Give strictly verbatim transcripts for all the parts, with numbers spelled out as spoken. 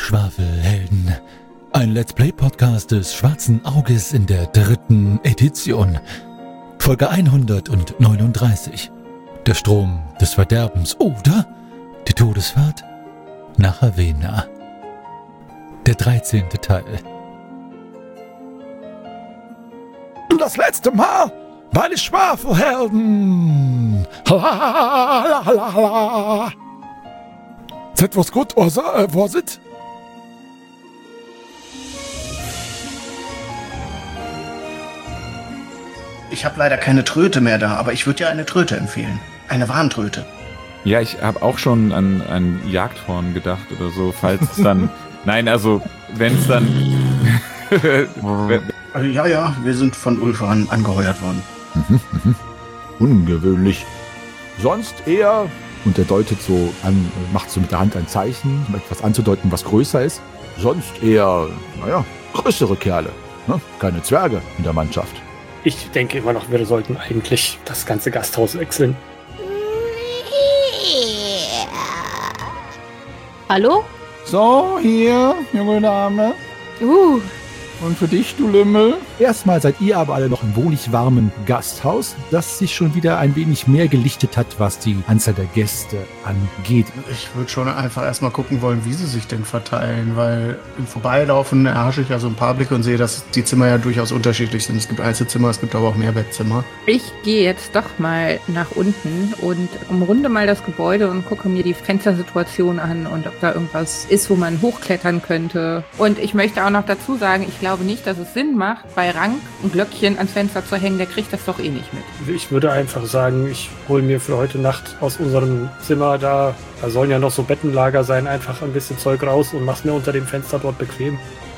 Schwafelhelden. Ein Let's Play Podcast des Schwarzen Auges in der dritten Edition. Folge hundertneununddreißig. Der Strom des Verderbens oder die Todesfahrt nach Havena. Der dreizehnte Teil. Das letzte Mal bei den Schwafelhelden. Seid was gut, oder? Äh, was ist? Ich habe leider keine Tröte mehr da, aber ich würde ja eine Tröte empfehlen. Eine Warntröte. Ja, ich habe auch schon an ein Jagdhorn gedacht oder so, falls es dann... Nein, also, wenn es dann... Also, ja, ja, wir sind von Ulfan angeheuert worden. Mhm, mhm. Ungewöhnlich. Sonst eher... Und er deutet so an, macht so mit der Hand ein Zeichen, um etwas anzudeuten, was größer ist. Sonst eher, naja, größere Kerle. Ne? Keine Zwerge in der Mannschaft. Ich denke immer noch, wir sollten eigentlich das ganze Gasthaus wechseln. Hallo? So, hier, junge Dame. Uh. Und für dich, du Lümmel. Erstmal seid ihr aber alle noch im wohlig warmen Gasthaus, das sich schon wieder ein wenig mehr gelichtet hat, was die Anzahl der Gäste angeht. Ich würde schon einfach erstmal gucken wollen, wie sie sich denn verteilen, weil im Vorbeilaufen erhasche ich ja so ein paar Blicke und sehe, dass die Zimmer ja durchaus unterschiedlich sind. Es gibt Einzelzimmer, es gibt aber auch Mehrbettzimmer. Ich gehe jetzt doch mal nach unten und umrunde mal das Gebäude und gucke mir die Fenstersituation an und ob da irgendwas ist, wo man hochklettern könnte. Und ich möchte auch noch dazu sagen, ich glaube, Ich glaube nicht, dass es Sinn macht, bei Rank ein Glöckchen ans Fenster zu hängen, der kriegt das doch eh nicht mit. Ich würde einfach sagen, ich hole mir für heute Nacht aus unserem Zimmer da, da sollen ja noch so Bettenlager sein, einfach ein bisschen Zeug raus und mach's mir unter dem Fenster dort bequem.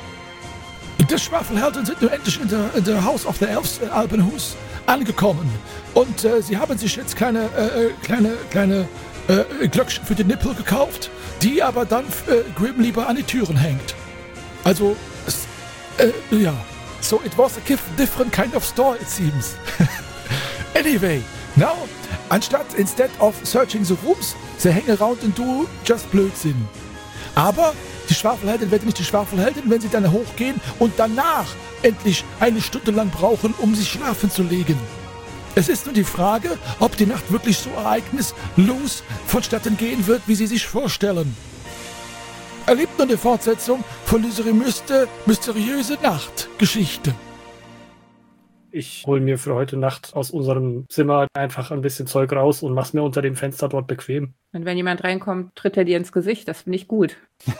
Die Schwafelhelden sind nun endlich in der, in der House of the Elves in Alpenhus angekommen. Und äh, sie haben sich jetzt kleine, äh, kleine, kleine äh, Glöckchen für den Nippel gekauft, die aber dann äh, Grim lieber an die Türen hängt. Also, es Uh, yeah, so it was a different kind of store, it seems. Anyway, now, anstatt instead of searching the rooms, they hang around and do just Blödsinn. Aber die Schwafelheldin werden nicht die Schwafelheldin, wenn sie dann hochgehen und danach endlich eine Stunde lang brauchen, um sich schlafen zu legen. Es ist nur die Frage, ob die Nacht wirklich so ereignislos vonstatten gehen wird, wie sie sich vorstellen. Erlebt nun die Fortsetzung von dieser myste, mysteriöse Nachtgeschichte. Ich hole mir für heute Nacht aus unserem Zimmer einfach ein bisschen Zeug raus und mach's mir unter dem Fenster dort bequem. Und wenn jemand reinkommt, tritt er dir ins Gesicht. Das finde ich gut.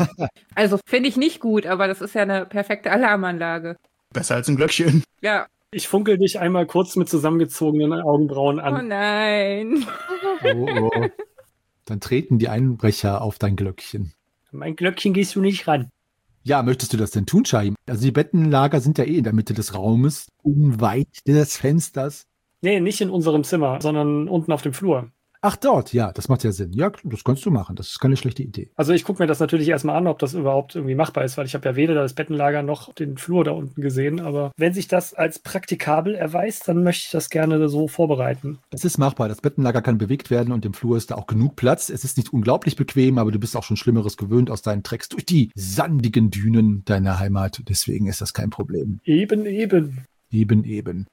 Also finde ich nicht gut, aber das ist ja eine perfekte Alarmanlage. Besser als ein Glöckchen. Ja. Ich funkel dich einmal kurz mit zusammengezogenen Augenbrauen an. Oh nein. Oh, oh. Dann treten die Einbrecher auf dein Glöckchen. Mein Glöckchen gehst du nicht ran. Ja, möchtest du das denn tun, Shahim? Also die Bettenlager sind ja eh in der Mitte des Raumes, unweit des Fensters. Nee, nicht in unserem Zimmer, sondern unten auf dem Flur. Ach, dort, ja, das macht ja Sinn. Ja, das kannst du machen, das ist keine schlechte Idee. Also ich gucke mir das natürlich erstmal an, ob das überhaupt irgendwie machbar ist, weil ich habe ja weder das Bettenlager noch den Flur da unten gesehen, aber wenn sich das als praktikabel erweist, dann möchte ich das gerne so vorbereiten. Es ist machbar, das Bettenlager kann bewegt werden und im Flur ist da auch genug Platz. Es ist nicht unglaublich bequem, aber du bist auch schon Schlimmeres gewöhnt aus deinen Tracks durch die sandigen Dünen deiner Heimat, deswegen ist das kein Problem. Eben, eben. Eben, eben.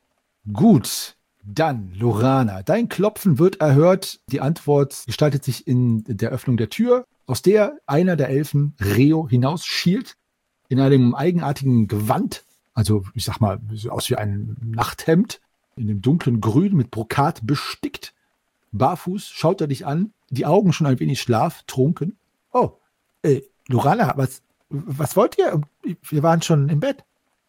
Gut. Dann, Lorana, dein Klopfen wird erhört. Die Antwort gestaltet sich in der Öffnung der Tür, aus der einer der Elfen, Reo, hinausschielt, in einem eigenartigen Gewand, also ich sag mal, so aus wie ein Nachthemd, in dem dunklen Grün mit Brokat bestickt. Barfuß schaut er dich an, die Augen schon ein wenig schlaftrunken. Oh, äh, Lorana, was, was wollt ihr? Wir waren schon im Bett.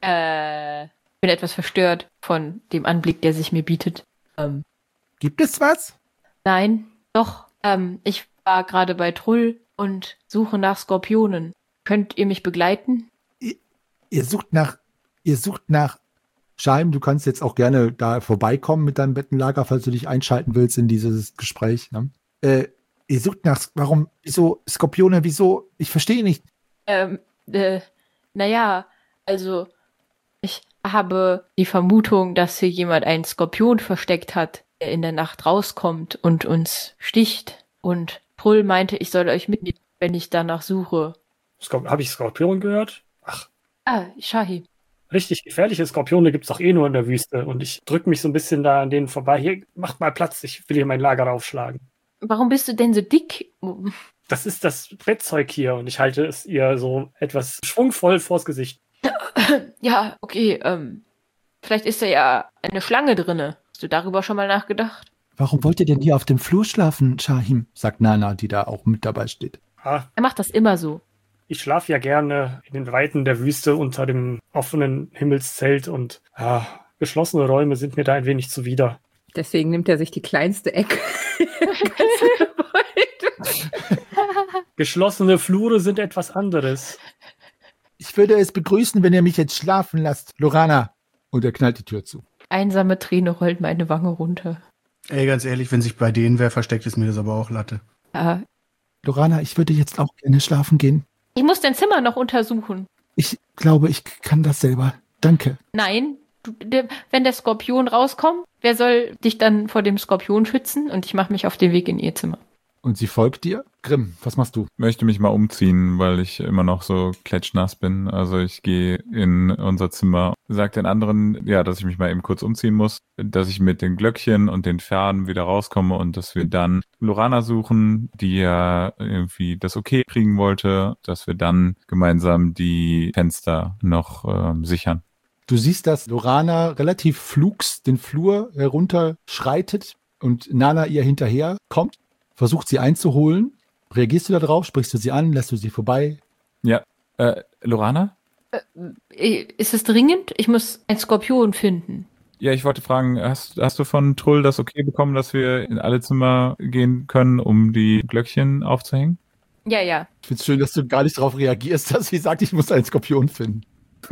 Äh... Ich bin etwas verstört von dem Anblick, der sich mir bietet. Ähm, Gibt es was? Nein, doch. Ähm, ich war gerade bei Trull und suche nach Skorpionen. Könnt ihr mich begleiten? Ihr, ihr sucht nach, ihr sucht nach Shahim, du kannst jetzt auch gerne da vorbeikommen mit deinem Bettenlager, falls du dich einschalten willst in dieses Gespräch. Ne? Äh, ihr sucht nach, warum, wieso Skorpione, wieso? Ich verstehe nicht. Ähm, äh, naja, also, ich habe die Vermutung, dass hier jemand einen Skorpion versteckt hat, der in der Nacht rauskommt und uns sticht. Und Trull meinte, ich soll euch mitnehmen, wenn ich danach suche. Skor- Habe ich Skorpion gehört? Ach, Ah, Shahim. richtig gefährliche Skorpione gibt es doch eh nur in der Wüste. Und ich drücke mich so ein bisschen da an denen vorbei. Hier, macht mal Platz, ich will hier mein Lager aufschlagen. Warum bist du denn so dick? Das ist das Bettzeug hier und ich halte es ihr so etwas schwungvoll vors Gesicht. Ja, okay, ähm, vielleicht ist da ja eine Schlange drinne. Hast du darüber schon mal nachgedacht? Warum wollt ihr denn hier auf dem Flur schlafen, Shahim? Sagt Nana, die da auch mit dabei steht. Ah, Er macht das immer so. ich schlafe ja gerne in den Weiten der Wüste unter dem offenen Himmelszelt und ah, geschlossene Räume sind mir da ein wenig zuwider. Deswegen nimmt er sich die kleinste Ecke. Geschlossene Flure sind etwas anderes. Ich würde es begrüßen, wenn ihr mich jetzt schlafen lasst, Lorana. Und er knallt die Tür zu. Einsame Träne rollt meine Wange runter. Ey, ganz ehrlich, wenn sich bei denen wer versteckt, ist mir das aber auch Latte. Ja, Lorana, ich würde jetzt auch gerne schlafen gehen. ich muss dein Zimmer noch untersuchen. Ich glaube, ich kann das selber. Danke. Nein, du, der, wenn der Skorpion rauskommt, wer soll dich dann vor dem Skorpion schützen? Und ich mache mich auf den Weg in ihr Zimmer. Und sie folgt dir? Grimm, was machst du? Möchte mich mal umziehen, weil ich immer noch so klatschnass bin. Also ich gehe in unser Zimmer, sage den anderen, ja, dass ich mich mal eben kurz umziehen muss, dass ich mit den Glöckchen und den Pferden wieder rauskomme und dass wir dann Lorana suchen, die ja irgendwie das okay kriegen wollte, dass wir dann gemeinsam die Fenster noch ähm, sichern. Du siehst, dass Lorana relativ flugs den Flur herunterschreitet und Nana ihr hinterher kommt, versucht sie einzuholen. Reagierst du da drauf? Sprichst du sie an? Lässt du sie vorbei? Ja, äh, Lorana? Äh, Ist es dringend? Ich muss einen Skorpion finden. Ja, ich wollte fragen, hast, hast du von Trull das okay bekommen, dass wir in alle Zimmer gehen können, um die Glöckchen aufzuhängen? Ja, ja. Ich finde es schön, dass du gar nicht darauf reagierst, dass sie sagt, ich muss einen Skorpion finden.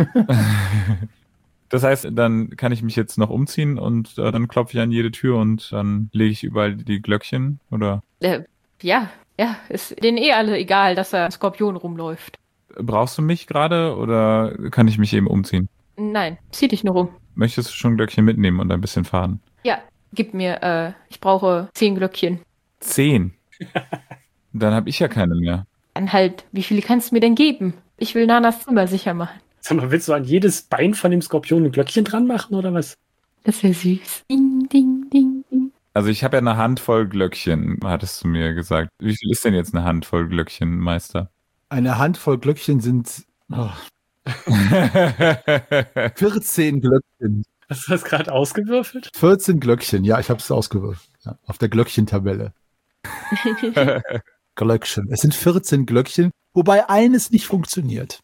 Das heißt, dann kann ich mich jetzt noch umziehen und äh, dann klopfe ich an jede Tür und dann lege ich überall die Glöckchen, oder? Äh, ja, ja. Ist denen eh alle egal, dass da ein Skorpion rumläuft. Brauchst du mich gerade oder kann ich mich eben umziehen? Nein, zieh dich nur rum. Möchtest du schon Glöckchen mitnehmen und ein bisschen fahren? Ja, gib mir, äh, ich brauche zehn Glöckchen. Zehn. Dann habe ich ja keine mehr. Dann halt, wie viele kannst du mir denn geben? Ich will Nanas Zimmer sicher machen. Sag mal, willst du an jedes Bein von dem Skorpion ein Glöckchen dran machen oder was? Das wäre süß. Ding, ding, ding, ding. Also ich habe ja eine Handvoll Glöckchen, hattest du mir gesagt. Wie viel ist denn jetzt eine Handvoll Glöckchen, Meister? Eine Handvoll Glöckchen sind oh, vierzehn Glöckchen. Hast du das gerade ausgewürfelt? vierzehn Glöckchen, ja, ich habe es ausgewürfelt. Ja, auf der Glöckchentabelle. Glöckchen. Es sind vierzehn Glöckchen, wobei eines nicht funktioniert.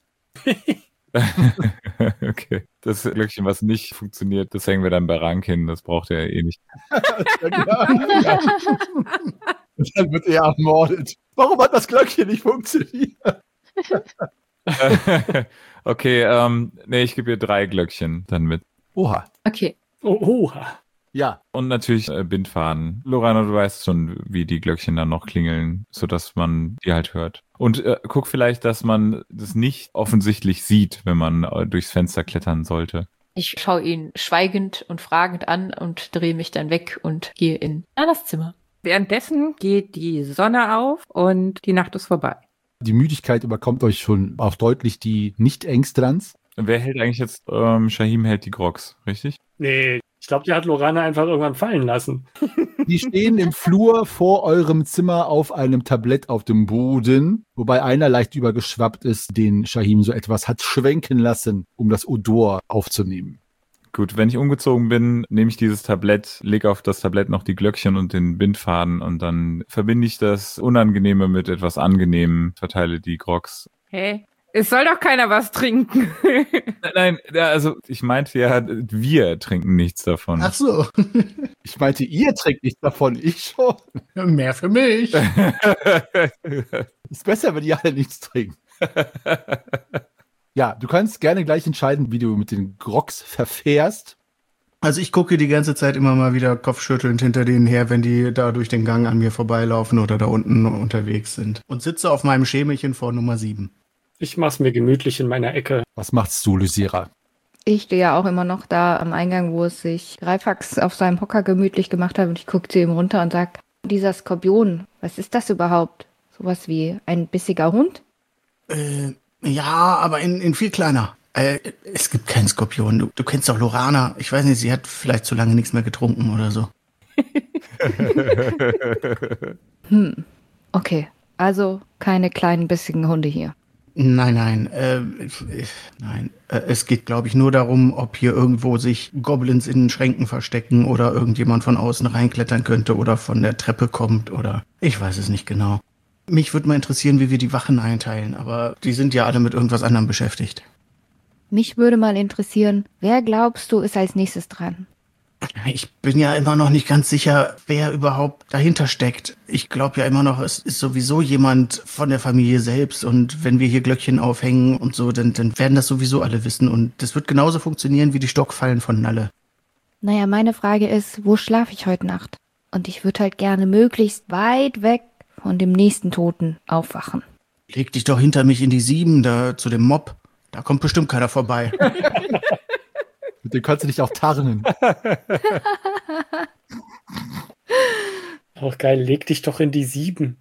Okay. Das Glöckchen, was nicht funktioniert, das hängen wir dann bei Rank hin. Das braucht er ja eh nicht. Ja. Und dann wird er ermordet. Warum hat das Glöckchen nicht funktioniert? Okay, ähm, nee, ich gebe ihr drei Glöckchen dann mit. Oha. Okay. Oh, oha. Ja, Und natürlich äh, Bindfaden. Lorana, du weißt schon, wie die Glöckchen dann noch klingeln, sodass man die halt hört. Und äh, guck vielleicht, dass man das nicht offensichtlich sieht, wenn man äh, durchs Fenster klettern sollte. Ich schaue ihn schweigend und fragend an und drehe mich dann weg und gehe in Nanas Zimmer. Währenddessen geht die Sonne auf und die Nacht ist vorbei. die Müdigkeit überkommt euch schon auch deutlich die Nicht-Ängstranz. Wer hält eigentlich jetzt, ähm, Shahim hält die Grogs, richtig? Nee, ich glaube, die hat Lorana einfach irgendwann fallen lassen. Die stehen im Flur vor eurem Zimmer auf einem Tablett auf dem Boden, wobei einer leicht übergeschwappt ist, den Shahim so etwas hat schwenken lassen, um das Odor aufzunehmen. Gut, wenn ich umgezogen bin, nehme ich dieses Tablett, lege auf das Tablett noch die Glöckchen und den Bindfaden und dann verbinde ich das Unangenehme mit etwas Angenehmem, verteile die Grogs. Hä? Es soll doch keiner was trinken. Nein, nein, ja, also ich meinte ja, wir trinken nichts davon. Ach so. Ich meinte, ihr trinkt nichts davon, ich schon. Mehr für mich. Ist besser, wenn ihr alle nichts trinken. Ja, du kannst gerne gleich entscheiden, wie du mit den Grogs verfährst. Also ich gucke die ganze Zeit immer mal wieder kopfschüttelnd hinter denen her, wenn die da durch den Gang an mir vorbeilaufen oder da unten unterwegs sind. Und sitze auf meinem Schemelchen vor Nummer sieben. Ich mach's mir gemütlich in meiner Ecke. Was machst du, Lysira? Ich stehe ja auch immer noch da am Eingang, wo es sich Greifax auf seinem Hocker gemütlich gemacht hat und ich gucke zu ihm runter und sag, dieser Skorpion, was ist das überhaupt? Sowas wie ein bissiger Hund? Äh, ja, aber in, in viel kleiner. Äh, es gibt keinen Skorpion. Du, du kennst doch Lorana. Ich weiß nicht, sie hat vielleicht zu lange nichts mehr getrunken oder so. Hm, okay. Also keine kleinen bissigen Hunde hier. Nein, nein, äh, nein. Äh, es geht, glaube ich, nur darum, ob hier irgendwo sich Goblins in den Schränken verstecken oder irgendjemand von außen reinklettern könnte oder von der Treppe kommt oder ich weiß es nicht genau. Mich würde mal interessieren, wie wir die Wachen einteilen, aber die sind ja alle mit irgendwas anderem beschäftigt. Mich würde mal interessieren, wer glaubst du ist als nächstes dran? Ich bin ja immer noch nicht ganz sicher, wer überhaupt dahinter steckt. Ich glaube ja immer noch, es ist sowieso jemand von der Familie selbst und wenn wir hier Glöckchen aufhängen und so, dann, dann werden das sowieso alle wissen und das wird genauso funktionieren wie die Stockfallen von Nalle. Naja, meine Frage ist, wo schlafe ich heute Nacht? Und ich würde halt gerne möglichst weit weg von dem nächsten Toten aufwachen. Leg dich doch hinter mich in die Sieben, da zu dem Mob. Da kommt bestimmt keiner vorbei. Mit dem kannst du dich auch tarnen. Auch geil, leg dich doch in die Sieben.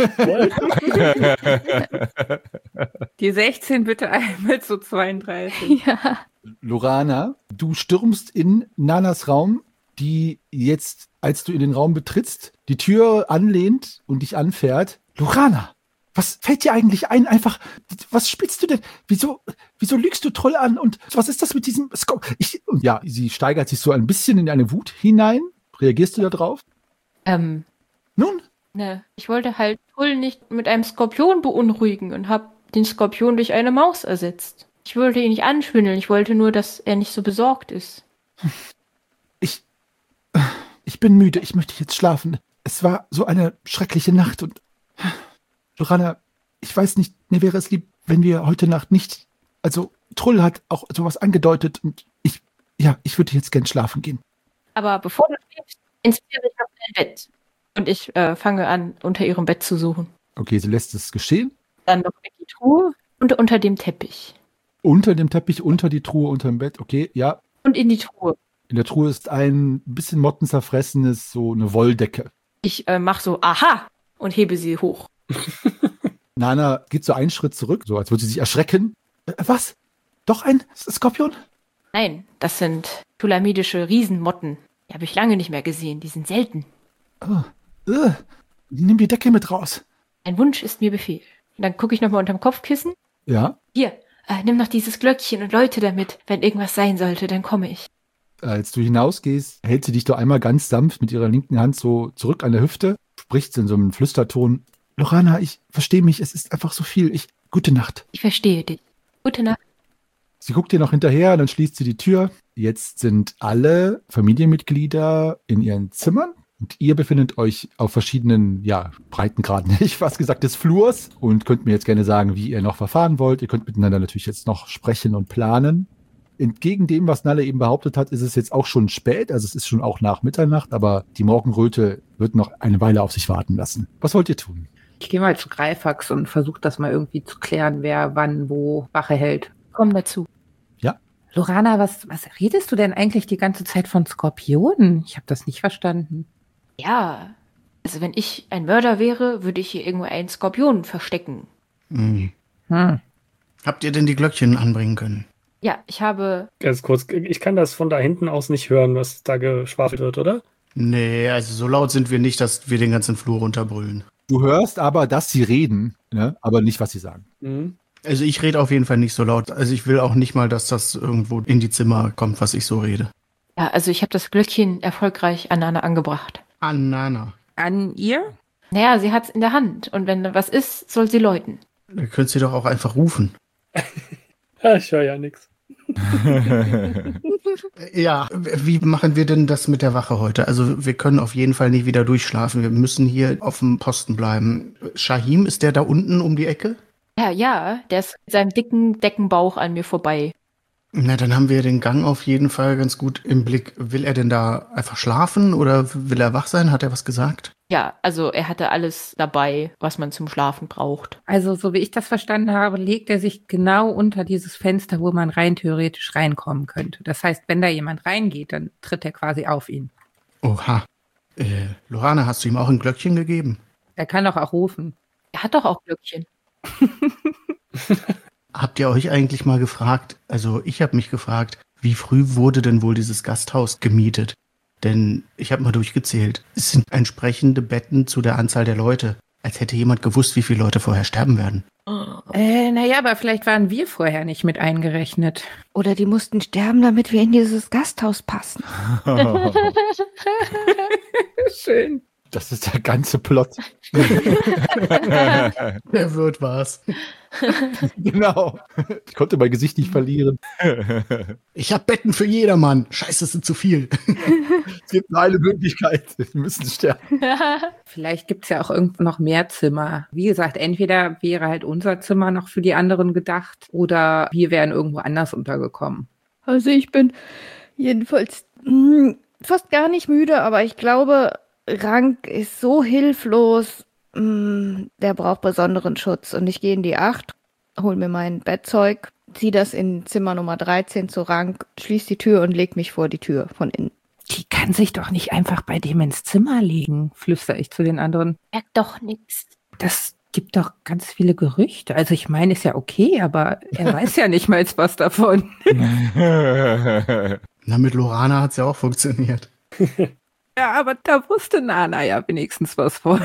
Die sechzehn bitte einmal zu zweiunddreißig. Ja. Lorana, du stürmst in Nanas Raum, die jetzt, als du in den Raum betrittst, die Tür anlehnt und dich anfährt. Lorana, was fällt dir eigentlich ein? Einfach, was spielst du denn? Wieso, wieso lügst du Troll an? Und was ist das mit diesem Skop? Ich, und ja, sie steigert sich so ein bisschen in eine Wut hinein. Reagierst du da drauf? Ähm, Nun? ne, ich wollte halt Tull nicht mit einem Skorpion beunruhigen und hab den Skorpion durch eine Maus ersetzt. Ich wollte ihn nicht anschwindeln, ich wollte nur, dass er nicht so besorgt ist. Ich, ich bin müde, ich möchte jetzt schlafen. Es war so eine schreckliche Nacht und Lorana, ich weiß nicht, mir wäre es lieb, wenn wir heute Nacht nicht, also Trull hat auch sowas angedeutet und ich, ja, ich würde jetzt gern schlafen gehen. Aber bevor du schläfst, inspiriere ich auf dein Bett. Und ich äh, fange an, unter ihrem Bett zu suchen. Okay, sie lässt es geschehen. Dann noch in die Truhe und unter dem Teppich. Unter dem Teppich, unter die Truhe, unter dem Bett, okay, ja. Und in die Truhe. In der Truhe ist ein bisschen mottenzerfressenes, so eine Wolldecke. Ich äh, mache so, aha, und hebe sie hoch. Nana geht so einen Schritt zurück, so als würde sie sich erschrecken. Äh, was? Doch ein Skorpion? Nein, das sind tulamidische Riesenmotten. Die habe ich lange nicht mehr gesehen, die sind selten. Oh, uh, nimm die Decke mit raus. Ein Wunsch ist mir Befehl. Und dann gucke ich nochmal unterm Kopfkissen. Ja. Hier, äh, nimm noch dieses Glöckchen und läute damit. Wenn irgendwas sein sollte, dann komme ich. Als du hinausgehst, hält sie dich doch einmal ganz sanft mit ihrer linken Hand so zurück an der Hüfte, spricht in so einem Flüsterton. Lorana, ich verstehe mich, es ist einfach so viel. Ich, gute Nacht. Ich verstehe dich. Gute Nacht. Sie guckt dir noch hinterher, dann schließt sie die Tür. Jetzt sind alle Familienmitglieder in ihren Zimmern. Und ihr befindet euch auf verschiedenen, ja, Breitengraden, hätte ich fast gesagt, des Flurs und könnt mir jetzt gerne sagen, wie ihr noch verfahren wollt. Ihr könnt miteinander natürlich jetzt noch sprechen und planen. Entgegen dem, was Nalle eben behauptet hat, ist es jetzt auch schon spät, also es ist schon auch nach Mitternacht, aber die Morgenröte wird noch eine Weile auf sich warten lassen. Was wollt ihr tun? Ich gehe mal zu Greifax und versuche das mal irgendwie zu klären, wer wann wo Wache hält. Komm dazu. Ja? Lorana, was, was redest du denn eigentlich die ganze Zeit von Skorpionen? Ich habe das nicht verstanden. Ja, also wenn ich ein Mörder wäre, würde ich hier irgendwo einen Skorpion verstecken. Mhm. Hm. Habt ihr denn die Glöckchen anbringen können? Ja, ich habe... Ganz kurz, ich kann das von da hinten aus nicht hören, was da geschwafelt wird, oder? Nee, also so laut sind wir nicht, dass wir den ganzen Flur runterbrüllen. Du hörst aber, dass sie reden, ne? Aber nicht, was sie sagen. Mhm. Also ich rede auf jeden Fall nicht so laut. Also ich will auch nicht mal, dass das irgendwo in die Zimmer kommt, was ich so rede. Ja, also ich habe das Glöckchen erfolgreich an Nana angebracht. An Nana. An ihr? Naja, sie hat's in der Hand und wenn da was ist, soll sie läuten. Da könnt ihr doch auch einfach rufen. Ja, ich höre ja nichts. Ja, wie machen wir denn das mit der Wache heute? Also wir können auf jeden Fall nicht wieder durchschlafen. Wir müssen hier auf dem Posten bleiben. Shahim, ist der da unten um die Ecke? Ja, ja, der ist mit seinem dicken Deckenbauch an mir vorbei. Na, dann haben wir den Gang auf jeden Fall ganz gut im Blick. Will er denn da einfach schlafen oder will er wach sein? Hat er was gesagt? Ja, also er hatte alles dabei, was man zum Schlafen braucht. Also, so wie ich das verstanden habe, legt er sich genau unter dieses Fenster, wo man rein theoretisch reinkommen könnte. Das heißt, wenn da jemand reingeht, dann tritt er quasi auf ihn. Oha. Äh, Lorana, hast du ihm auch ein Glöckchen gegeben? Er kann doch auch rufen. Er hat doch auch Glöckchen. Habt ihr euch eigentlich mal gefragt, also ich habe mich gefragt, wie früh wurde denn wohl dieses Gasthaus gemietet? Denn ich habe mal durchgezählt, es sind entsprechende Betten zu der Anzahl der Leute. Als hätte jemand gewusst, wie viele Leute vorher sterben werden. Äh, naja, aber vielleicht waren wir vorher nicht mit eingerechnet. Oder die mussten sterben, damit wir in dieses Gasthaus passen. Schön. Das ist der ganze Plot. Der Wirt war's. Genau. Ich konnte mein Gesicht nicht verlieren. Ich habe Betten für jedermann. Scheiße, das sind zu viel. Es gibt nur eine Möglichkeit. Wir müssen sterben. Vielleicht gibt's ja auch irgendwo noch mehr Zimmer. Wie gesagt, entweder wäre halt unser Zimmer noch für die anderen gedacht oder wir wären irgendwo anders untergekommen. Also ich bin jedenfalls mh, fast gar nicht müde, aber ich glaube, Rank ist so hilflos, mh, der braucht besonderen Schutz. Und ich gehe in die Acht, hol mir mein Bettzeug, zieh das in Zimmer Nummer dreizehn zu Rank, schließ die Tür und leg mich vor die Tür von innen. Die kann sich doch nicht einfach bei dem ins Zimmer legen, flüstere ich zu den anderen. Merkt doch nix. Das gibt doch ganz viele Gerüchte. Also ich meine, ist ja okay, aber er weiß ja nicht mal was davon. Na, mit Lorana hat's ja auch funktioniert. Ja, aber da wusste Nana ja wenigstens was von.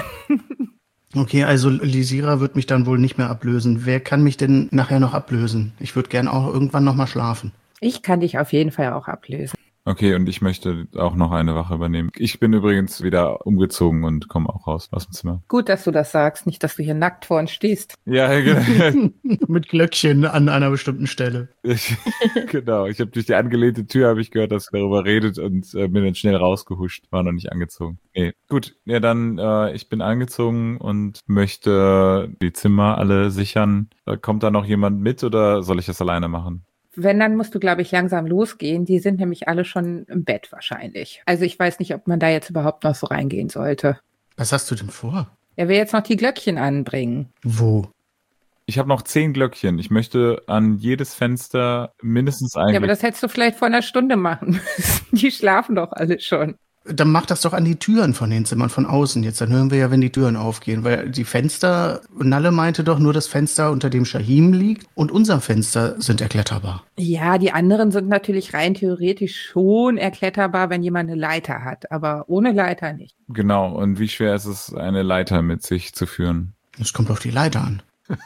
Okay, also Lysira wird mich dann wohl nicht mehr ablösen. Wer kann mich denn nachher noch ablösen? Ich würde gern auch irgendwann noch mal schlafen. Ich kann dich auf jeden Fall auch ablösen. Okay, und ich möchte auch noch eine Wache übernehmen. Ich bin übrigens wieder umgezogen und komme auch raus aus dem Zimmer. Gut, dass du das sagst, nicht, dass du hier nackt vor uns stehst. Ja, genau. Mit Glöckchen an einer bestimmten Stelle. Ich, genau, ich habe durch die angelehnte Tür habe ich gehört, dass ihr darüber redet und äh, bin dann schnell rausgehuscht. War noch nicht angezogen. Nee, gut. Ja, dann, äh, ich bin angezogen und möchte die Zimmer alle sichern. Äh, kommt da noch jemand mit oder soll ich das alleine machen? Wenn, dann musst du, glaube ich, langsam losgehen. Die sind nämlich alle schon im Bett wahrscheinlich. Also ich weiß nicht, ob man da jetzt überhaupt noch so reingehen sollte. Was hast du denn vor? Er will jetzt noch die Glöckchen anbringen. Wo? Ich habe noch zehn Glöckchen. Ich möchte an jedes Fenster mindestens ein Ja, aber Glöckchen. das hättest du vielleicht vor einer Stunde machen müssen. Die schlafen doch alle schon. Dann mach das doch an die Türen von den Zimmern von außen jetzt. Dann hören wir ja, wenn die Türen aufgehen. Weil die Fenster, Nalle meinte doch nur das Fenster, unter dem Shahim liegt. Und unser Fenster sind erkletterbar. Ja, die anderen sind natürlich rein theoretisch schon erkletterbar, wenn jemand eine Leiter hat. Aber ohne Leiter nicht. Genau, und wie schwer ist es, eine Leiter mit sich zu führen? Das kommt auf die Leiter an.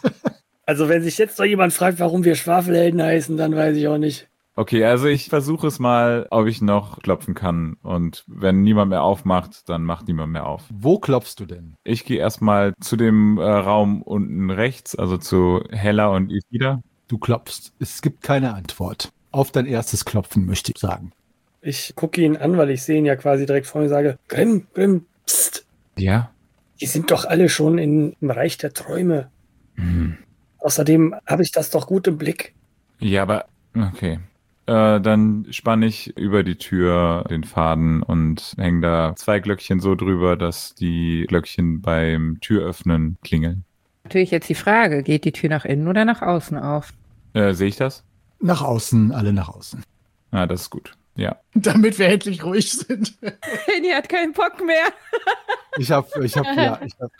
Also wenn sich jetzt noch jemand fragt, warum wir Schwafelhelden heißen, dann weiß ich auch nicht. Okay, also ich versuche es mal, ob ich noch klopfen kann. Und wenn niemand mehr aufmacht, dann macht niemand mehr auf. Wo klopfst du denn? Ich gehe erstmal zu dem äh, Raum unten rechts, also zu Hella und Isida. Du klopfst. Es gibt keine Antwort. Auf dein erstes Klopfen, möchte ich sagen. Ich gucke ihn an, weil ich sehe ihn ja quasi direkt vor mir und sage, Grimm, Grimm, psst. Ja? Die sind doch alle schon in, im Reich der Träume. Hm. Außerdem habe ich das doch gut im Blick. Ja, aber okay. Äh, dann spanne ich über die Tür den Faden und hänge da zwei Glöckchen so drüber, dass die Glöckchen beim Türöffnen klingeln. Natürlich jetzt die Frage, geht die Tür nach innen oder nach außen auf? Äh, sehe ich das? Nach außen, alle nach außen. Ah, das ist gut. Ja. Damit wir endlich ruhig sind. Die hat keinen Bock mehr. Ich hab, ich hab, ja, ich hab.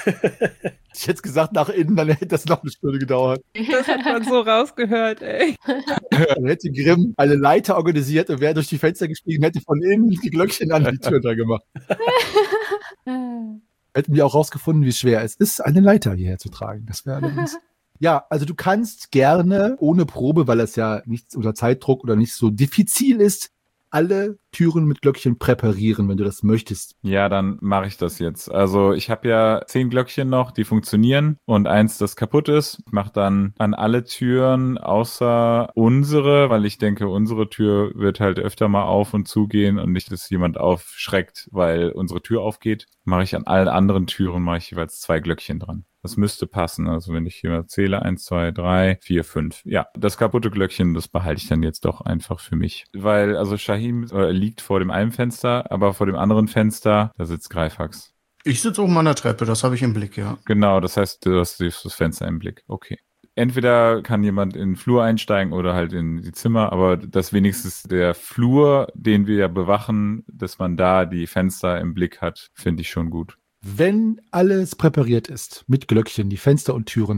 Ich hätte gesagt nach innen, dann hätte das noch eine Stunde gedauert. Das hat man so rausgehört, ey. Dann hätte Grimm eine Leiter organisiert und wäre durch die Fenster gestiegen, hätte von innen die Glöckchen an die Tür dran gemacht. Hätten wir auch rausgefunden, wie schwer es ist, eine Leiter hierher zu tragen. Das wäre allerdings. Ja, also du kannst gerne ohne Probe, weil es ja nicht unter Zeitdruck oder nicht so diffizil ist, alle Türen mit Glöckchen präparieren, wenn du das möchtest. Ja, dann mache ich das jetzt. Also ich habe ja zehn Glöckchen noch, die funktionieren und eins, das kaputt ist. Ich mache dann an alle Türen außer unsere, weil ich denke, unsere Tür wird halt öfter mal auf und zugehen und nicht, dass jemand aufschreckt, weil unsere Tür aufgeht. Mache ich an allen anderen Türen, mache ich jeweils zwei Glöckchen dran. Das müsste passen. Also wenn ich hier mal zähle, eins, zwei, drei, vier, fünf. Ja, das kaputte Glöckchen, das behalte ich dann jetzt doch einfach für mich. Weil, also Shahim äh, liegt vor dem einen Fenster, aber vor dem anderen Fenster, da sitzt Greifax. Ich sitze oben an der Treppe, das habe ich im Blick, ja. Genau, das heißt, du hast das Fenster im Blick. Okay. Entweder kann jemand in den Flur einsteigen oder halt in die Zimmer, aber dass wenigstens der Flur, den wir ja bewachen, dass man da die Fenster im Blick hat, finde ich schon gut. Wenn alles präpariert ist, mit Glöckchen, die Fenster und Türen,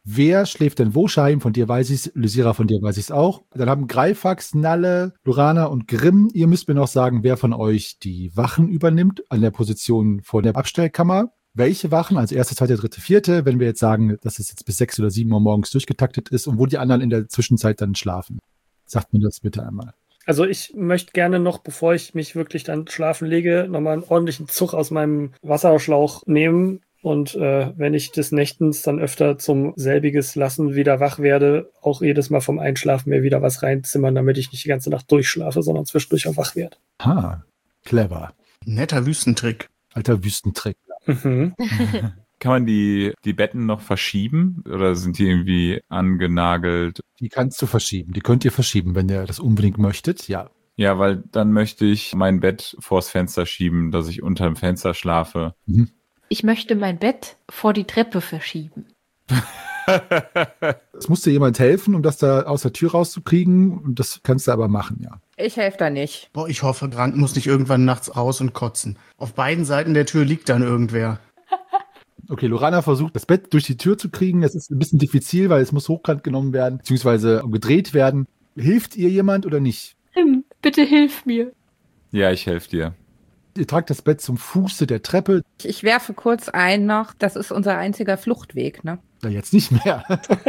Wer schläft denn wo? Shahim, von dir weiß ich es. Lysira, von dir weiß ich es auch. Dann haben Greifax, Nalle, Lorana und Grimm. Ihr müsst mir noch sagen, wer von euch die Wachen übernimmt an der Position vor der Abstellkammer. Welche Wachen, also erste, zweite, dritte, vierte, wenn wir jetzt sagen, dass es jetzt bis sechs oder sieben Uhr morgens durchgetaktet ist und wo die anderen in der Zwischenzeit dann schlafen. Sagt mir das bitte einmal. Also ich möchte gerne noch, bevor ich mich wirklich dann schlafen lege, nochmal einen ordentlichen Zug aus meinem Wasserschlauch nehmen. Und äh, wenn ich des Nächtens dann öfter zum selbiges Lassen wieder wach werde, auch jedes Mal vom Einschlafen mir wieder was reinzimmern, damit ich nicht die ganze Nacht durchschlafe, sondern zwischendurch auch wach werde. Ha, clever. Netter Wüstentrick. Alter Wüstentrick. Mhm. Kann man die, die Betten noch verschieben oder sind die irgendwie angenagelt? Die kannst du verschieben. Die könnt ihr verschieben, wenn ihr das unbedingt möchtet, ja. Ja, weil dann möchte ich mein Bett vors Fenster schieben, dass ich unter dem Fenster schlafe. Mhm. Ich möchte mein Bett vor die Treppe verschieben. Es musste jemand helfen, um das da aus der Tür rauszukriegen. Und das kannst du aber machen, ja. Ich helfe da nicht. Boah, ich hoffe, Grant muss nicht irgendwann nachts raus und kotzen. Auf beiden Seiten der Tür liegt dann irgendwer. Okay, Lorana versucht, das Bett durch die Tür zu kriegen. Das ist ein bisschen diffizil, weil es muss hochkant genommen werden, beziehungsweise gedreht werden. Hilft ihr jemand oder nicht? Tim, bitte hilf mir. Ja, ich helfe dir. Ihr tragt das Bett zum Fuße der Treppe. Ich werfe kurz ein noch, das ist unser einziger Fluchtweg, ne? Na, jetzt nicht mehr.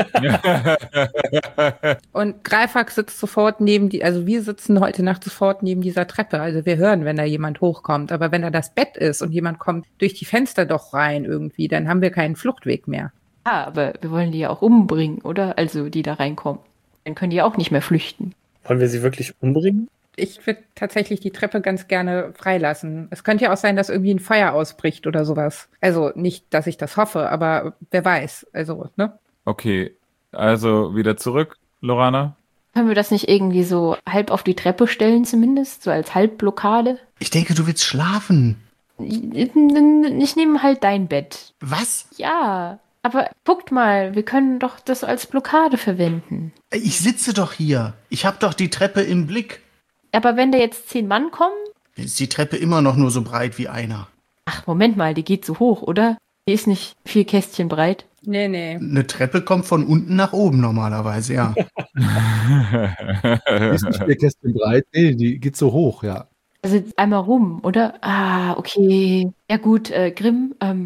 Und Greifax sitzt sofort neben die, also wir sitzen heute Nacht sofort neben dieser Treppe. Also wir hören, wenn da jemand hochkommt. Aber wenn da das Bett ist und jemand kommt durch die Fenster doch rein irgendwie, dann haben wir keinen Fluchtweg mehr. Ah, aber wir wollen die ja auch umbringen, oder? Also die da reinkommen. Dann können die ja auch nicht mehr flüchten. Wollen wir sie wirklich umbringen? Ich würde tatsächlich die Treppe ganz gerne freilassen. Es könnte ja auch sein, dass irgendwie ein Feuer ausbricht oder sowas. Also nicht, dass ich das hoffe, aber wer weiß. Also, ne? Okay, also wieder zurück, Lorana. Können wir das nicht irgendwie so halb auf die Treppe stellen zumindest? So als Halbblockade? Ich denke, du willst schlafen. Ich, ich nehme halt dein Bett. Was? Ja, aber guckt mal, wir können doch das als Blockade verwenden. Ich sitze doch hier. Ich hab doch die Treppe im Blick. Aber wenn da jetzt zehn Mann kommen? Ist die Treppe immer noch nur so breit wie einer? Ach, Moment mal, die geht so hoch, oder? Die ist nicht vier Kästchen breit. Nee, nee. Eine Treppe kommt von unten nach oben normalerweise, ja. Die ist nicht vier Kästchen breit. Nee, die geht so hoch, ja. Also einmal rum, oder? Ah, okay. Ja gut, äh, Grimm, ähm.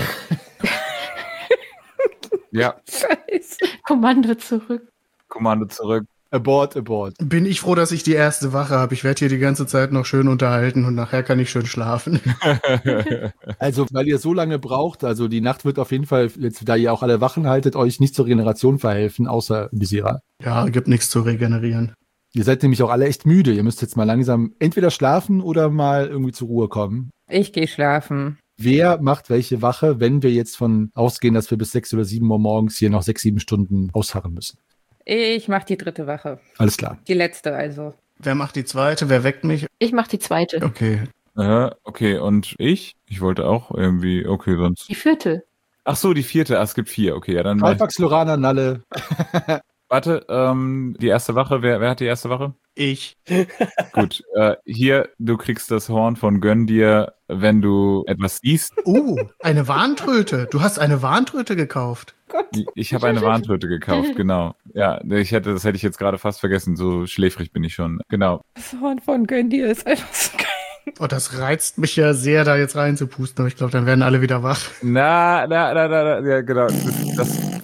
Ja, Scheiße. Kommando zurück. Kommando zurück. Abort, abort. Bin ich froh, dass ich die erste Wache habe. Ich werde hier die ganze Zeit noch schön unterhalten und nachher kann ich schön schlafen. Also, weil ihr so lange braucht, also die Nacht wird auf jeden Fall, jetzt, da ihr auch alle Wachen haltet, euch nicht zur Regeneration verhelfen, außer Lysira. Ja, gibt nichts zu regenerieren. Ihr seid nämlich auch alle echt müde. Ihr müsst jetzt mal langsam entweder schlafen oder mal irgendwie zur Ruhe kommen. Ich gehe schlafen. Wer macht welche Wache, wenn wir jetzt von ausgehen, dass wir bis sechs oder sieben Uhr morgens hier noch sechs, sieben Stunden ausharren müssen? Ich mache die dritte Wache. Alles klar. Die letzte also. Wer macht die zweite? Wer weckt mich? Ich mach die zweite. Okay. Äh, okay, und ich? Ich wollte auch irgendwie, okay, sonst. Die vierte. Ach so, die vierte. Ah, es gibt vier. Okay, ja, dann mach ich. Alpax, Lorana, Nalle. Warte, ähm, die erste Wache. Wer, wer hat die erste Wache? Ich. Gut, äh, hier, du kriegst das Horn von Gönn dir, wenn du etwas siehst. Oh, eine Warntröte. Du hast eine Warntröte gekauft. Ich habe eine Warntröte gekauft, genau. Ja, ich hätte, das hätte ich jetzt gerade fast vergessen. So schläfrig bin ich schon. Genau. Das Horn von Göndir ist einfach so geil. Oh, das reizt mich ja sehr, da jetzt reinzupusten, aber ich glaube, dann werden alle wieder wach. Na, na, na, na, na ja, genau. Das, das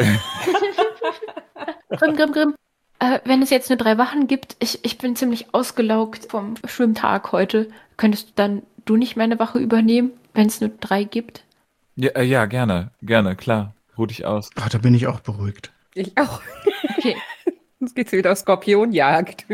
Grimm, Grimm, Grimm. Äh, wenn es jetzt nur drei Wachen gibt, ich, ich bin ziemlich ausgelaugt vom Schwimmtag heute. Könntest du dann du nicht meine Wache übernehmen, wenn es nur drei gibt? ja, äh, ja, gerne, gerne, klar. Ruh dich aus. Ah, da bin ich auch beruhigt. Ich auch. Okay. Jetzt geht's wieder auf Skorpionjagd.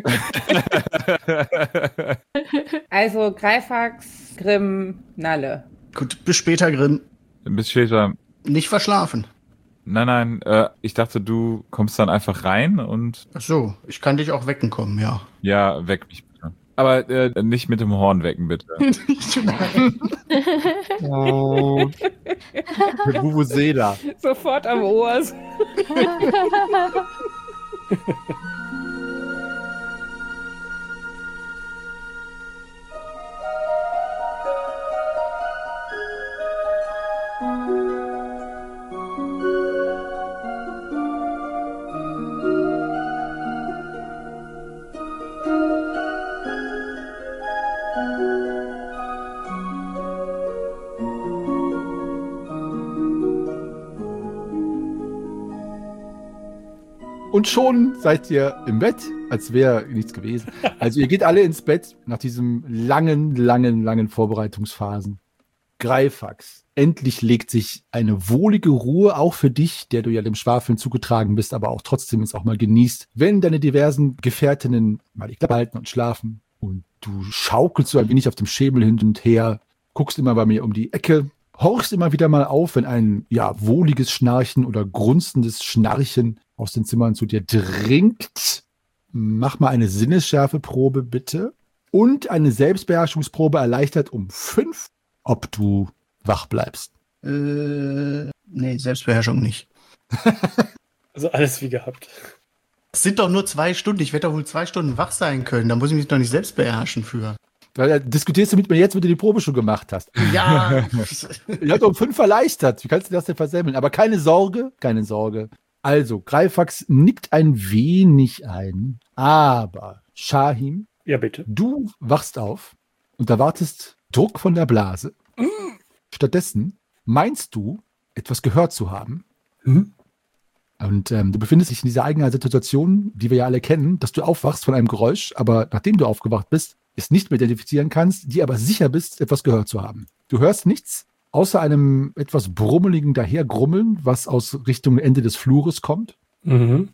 Also Greifax, Grimm, Nalle. Gut, bis später, Grimm. Bis später. Nicht verschlafen. Nein, nein, äh, ich dachte, du kommst dann einfach rein und Ach so, ich kann dich auch wecken kommen, ja. ja, weck mich bitte. Aber äh, nicht mit dem Horn wecken, bitte. Nein. Oh. Mit Vuvuzela. Sofort am Ohr. Und schon seid ihr im Bett, als wäre nichts gewesen. Also ihr geht alle ins Bett nach diesem langen, langen, langen Vorbereitungsphasen. Greifax. Endlich legt sich eine wohlige Ruhe auch für dich, der du ja dem Schwafeln zugetragen bist, aber auch trotzdem es auch mal genießt, wenn deine diversen Gefährtinnen mal die Klappe halten und schlafen. Und du schaukelst so ein wenig auf dem Schemel hin und her, guckst immer bei mir um die Ecke, horchst immer wieder mal auf, wenn ein ja wohliges Schnarchen oder grunzendes Schnarchen aus den Zimmern zu dir dringt. Mach mal eine Sinnesschärfeprobe bitte. Und eine Selbstbeherrschungsprobe erleichtert um fünf, ob du wach bleibst. Äh, nee, Selbstbeherrschung nicht. Also alles wie gehabt. Es sind doch nur zwei Stunden. Ich werde doch wohl zwei Stunden wach sein können. Da muss ich mich doch nicht selbst beherrschen für. Da diskutierst du mit mir jetzt, wenn du die Probe schon gemacht hast. Ja. Ich habe um fünf erleichtert. Wie kannst du das denn versemmeln? Aber keine Sorge, keine Sorge. Also, Greifax nickt ein wenig ein. Aber, Shahim, Ja, bitte. du wachst auf und erwartest Druck von der Blase. Mm. Stattdessen meinst du, etwas gehört zu haben. Mhm. Und ähm, du befindest dich in dieser eigenen Situation, die wir ja alle kennen, dass du aufwachst von einem Geräusch, aber nachdem du aufgewacht bist, es nicht mehr identifizieren kannst, die aber sicher bist, etwas gehört zu haben. Du hörst nichts, außer einem etwas brummeligen Dahergrummeln, was aus Richtung Ende des Flures kommt. Mhm.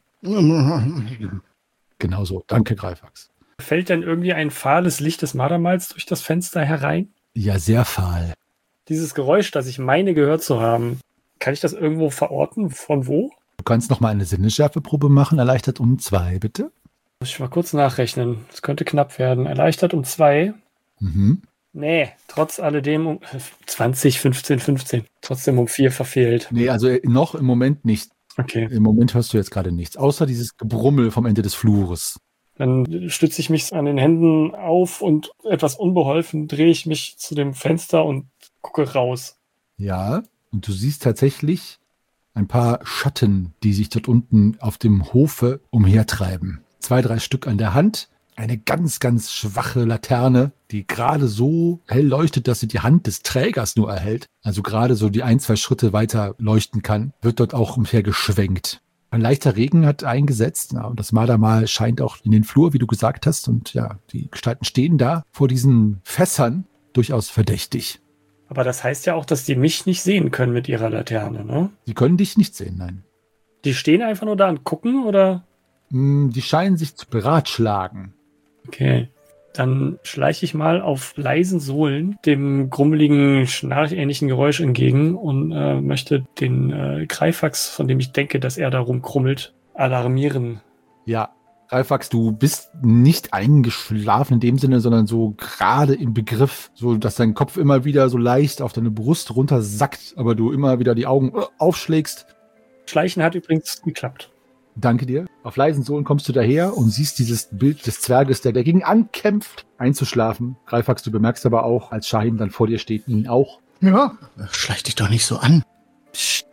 Genau so. Danke, Greifax. Fällt denn irgendwie ein fahles Licht des Mardermals durch das Fenster herein? Ja, sehr fahl. Dieses Geräusch, das ich meine gehört zu haben, kann ich das irgendwo verorten? Von wo? Du kannst noch mal eine Sinnesschärfeprobe machen, erleichtert um zwei, bitte. Muss ich mal kurz nachrechnen. Das könnte knapp werden. Erleichtert um zwei. Mhm. Nee, trotz alledem um zwanzig, fünfzehn, fünfzehn. Trotzdem um vier verfehlt. Nee, also noch im Moment nicht. Okay. Im Moment hörst du jetzt gerade nichts, außer dieses Gebrummel vom Ende des Flures. Dann stütze ich mich an den Händen auf und etwas unbeholfen drehe ich mich zu dem Fenster und gucke raus. Ja, und du siehst tatsächlich ein paar Schatten, die sich dort unten auf dem Hofe umhertreiben. Zwei, drei Stück an der Hand, eine ganz, ganz schwache Laterne, die gerade so hell leuchtet, dass sie die Hand des Trägers nur erhält, also gerade so die ein, zwei Schritte weiter leuchten kann, wird dort auch umhergeschwenkt. Ein leichter Regen hat eingesetzt, ja, und das Mardermal scheint auch in den Flur, wie du gesagt hast, und ja, die Gestalten stehen da vor diesen Fässern, durchaus verdächtig. Aber das heißt ja auch, dass die mich nicht sehen können mit ihrer Laterne, ne? Sie können dich nicht sehen, nein. Die stehen einfach nur da und gucken, oder? Hm, die scheinen sich zu beratschlagen. Okay. Dann schleiche ich mal auf leisen Sohlen dem grummeligen, schnarchähnlichen Geräusch entgegen und äh, möchte den äh, Greifax, von dem ich denke, dass er da rumkrummelt, alarmieren. Ja, Greifax, du bist nicht eingeschlafen in dem Sinne, sondern so gerade im Begriff, so dass dein Kopf immer wieder so leicht auf deine Brust runtersackt, aber du immer wieder die Augen aufschlägst. Schleichen hat übrigens geklappt. Danke dir. Auf leisen Sohlen kommst du daher und siehst dieses Bild des Zwerges, der dagegen ankämpft, einzuschlafen. Greifax, du bemerkst aber auch, als Shahim dann vor dir steht, ihn auch. Ja, schleich dich doch nicht so an. Psst.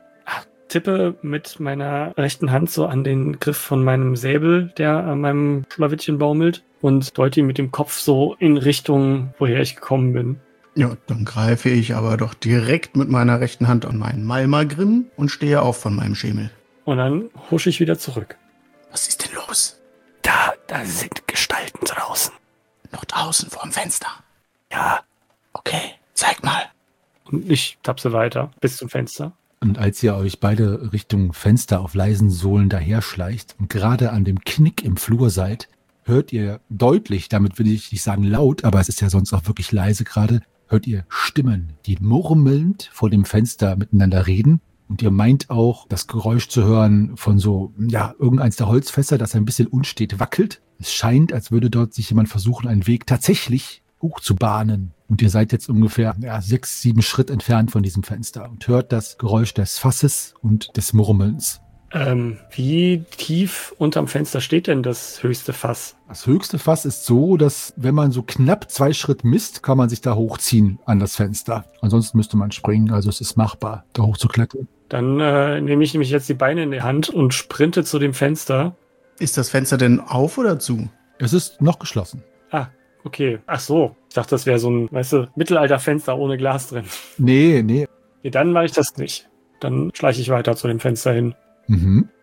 Tippe mit meiner rechten Hand so an den Griff von meinem Säbel, der an meinem Schlawittchen baumelt, und deute ihn mit dem Kopf so in Richtung, woher ich gekommen bin. Ja, dann greife ich aber doch direkt mit meiner rechten Hand an meinen Malmagrim und stehe auf von meinem Schemel. Und dann husche ich wieder zurück. Was ist denn los? Da, da sind Gestalten draußen. Noch draußen vorm Fenster. Ja. Okay, zeig mal. Und ich tapse weiter bis zum Fenster. Und als ihr euch beide Richtung Fenster auf leisen Sohlen daherschleicht und gerade an dem Knick im Flur seid, hört ihr deutlich, damit will ich nicht sagen laut, aber es ist ja sonst auch wirklich leise gerade, hört ihr Stimmen, die murmelnd vor dem Fenster miteinander reden. Und ihr meint auch, das Geräusch zu hören von so, ja, irgendeins der Holzfässer, das ein bisschen unstet wackelt. Es scheint, als würde dort sich jemand versuchen, einen Weg tatsächlich hochzubahnen. Und ihr seid jetzt ungefähr ja, sechs, sieben Schritt entfernt von diesem Fenster und hört das Geräusch des Fasses und des Murmelns. Ähm, wie tief unterm Fenster steht denn das höchste Fass? Das höchste Fass ist so, dass wenn man so knapp zwei Schritt misst, kann man sich da hochziehen an das Fenster. Ansonsten müsste man springen, also es ist machbar, da hochzuklettern. Dann äh, nehme ich nämlich jetzt die Beine in die Hand und sprinte zu dem Fenster. Ist das Fenster denn auf oder zu? Es ist noch geschlossen. Ah, okay. Ach so. Ich dachte, das wäre so ein, weißt du, Mittelalterfenster ohne Glas drin. Nee, nee. Nee, dann mache ich das nicht. Dann schleiche ich weiter zu dem Fenster hin. Mhm.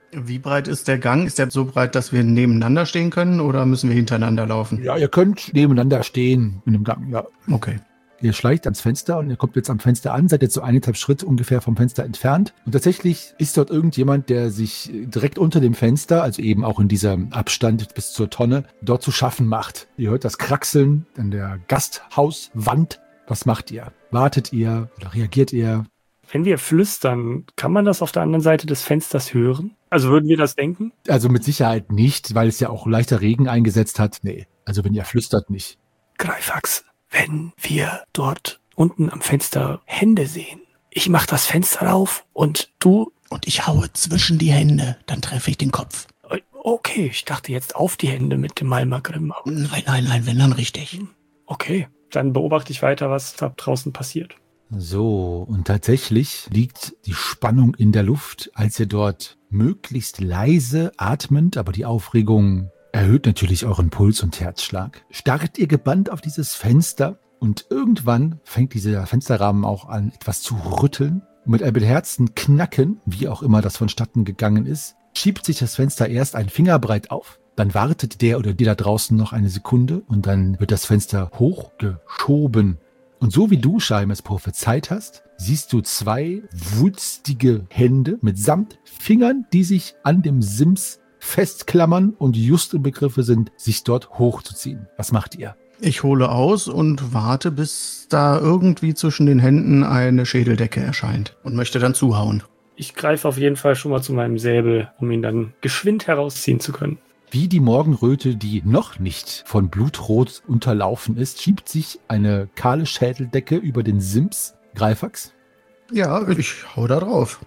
Wie breit ist der Gang? Ist der so breit, dass wir nebeneinander stehen können oder müssen wir hintereinander laufen? Ja, ihr könnt nebeneinander stehen in dem Gang, ja. Okay. Ihr schleicht ans Fenster und ihr kommt jetzt am Fenster an, seid jetzt so eineinhalb Schritt ungefähr vom Fenster entfernt. Und tatsächlich ist dort irgendjemand, der sich direkt unter dem Fenster, also eben auch in diesem Abstand bis zur Tonne, dort zu schaffen macht. Ihr hört das Kraxeln an der Gasthauswand. Was macht ihr? Wartet ihr oder reagiert ihr? Wenn wir flüstern, kann man das auf der anderen Seite des Fensters hören? Also würden wir das denken? Also mit Sicherheit nicht, weil es ja auch leichter Regen eingesetzt hat. Nee, also wenn ihr flüstert, nicht. Greifax, wenn wir dort unten am Fenster Hände sehen, ich mach das Fenster auf und du... Und ich haue zwischen die Hände, dann treffe ich den Kopf. Okay, ich dachte jetzt auf die Hände mit dem Malmagrim. Nein, nein, nein, wenn dann richtig. Okay, dann beobachte ich weiter, was da draußen passiert. So, und tatsächlich liegt die Spannung in der Luft, als ihr dort möglichst leise atmend, aber die Aufregung erhöht natürlich euren Puls und Herzschlag. Starrt ihr gebannt auf dieses Fenster und irgendwann fängt dieser Fensterrahmen auch an, etwas zu rütteln. Und mit einem beherzten Knacken, wie auch immer das vonstatten gegangen ist, schiebt sich das Fenster erst ein Fingerbreit auf. Dann wartet der oder die da draußen noch eine Sekunde und dann wird das Fenster hochgeschoben. Und so wie du, Scheim, es prophezeit hast, siehst du zwei wulstige Hände mitsamt Fingern, die sich an dem Sims festklammern und just im Begriffe sind, sich dort hochzuziehen. Was macht ihr? Ich hole aus und warte, bis da irgendwie zwischen den Händen eine Schädeldecke erscheint und möchte dann zuhauen. Ich greife auf jeden Fall schon mal zu meinem Säbel, um ihn dann geschwind herausziehen zu können. Wie die Morgenröte, die noch nicht von Blutrot unterlaufen ist, schiebt sich eine kahle Schädeldecke über den Sims. Greifax? Ja, ich hau da drauf.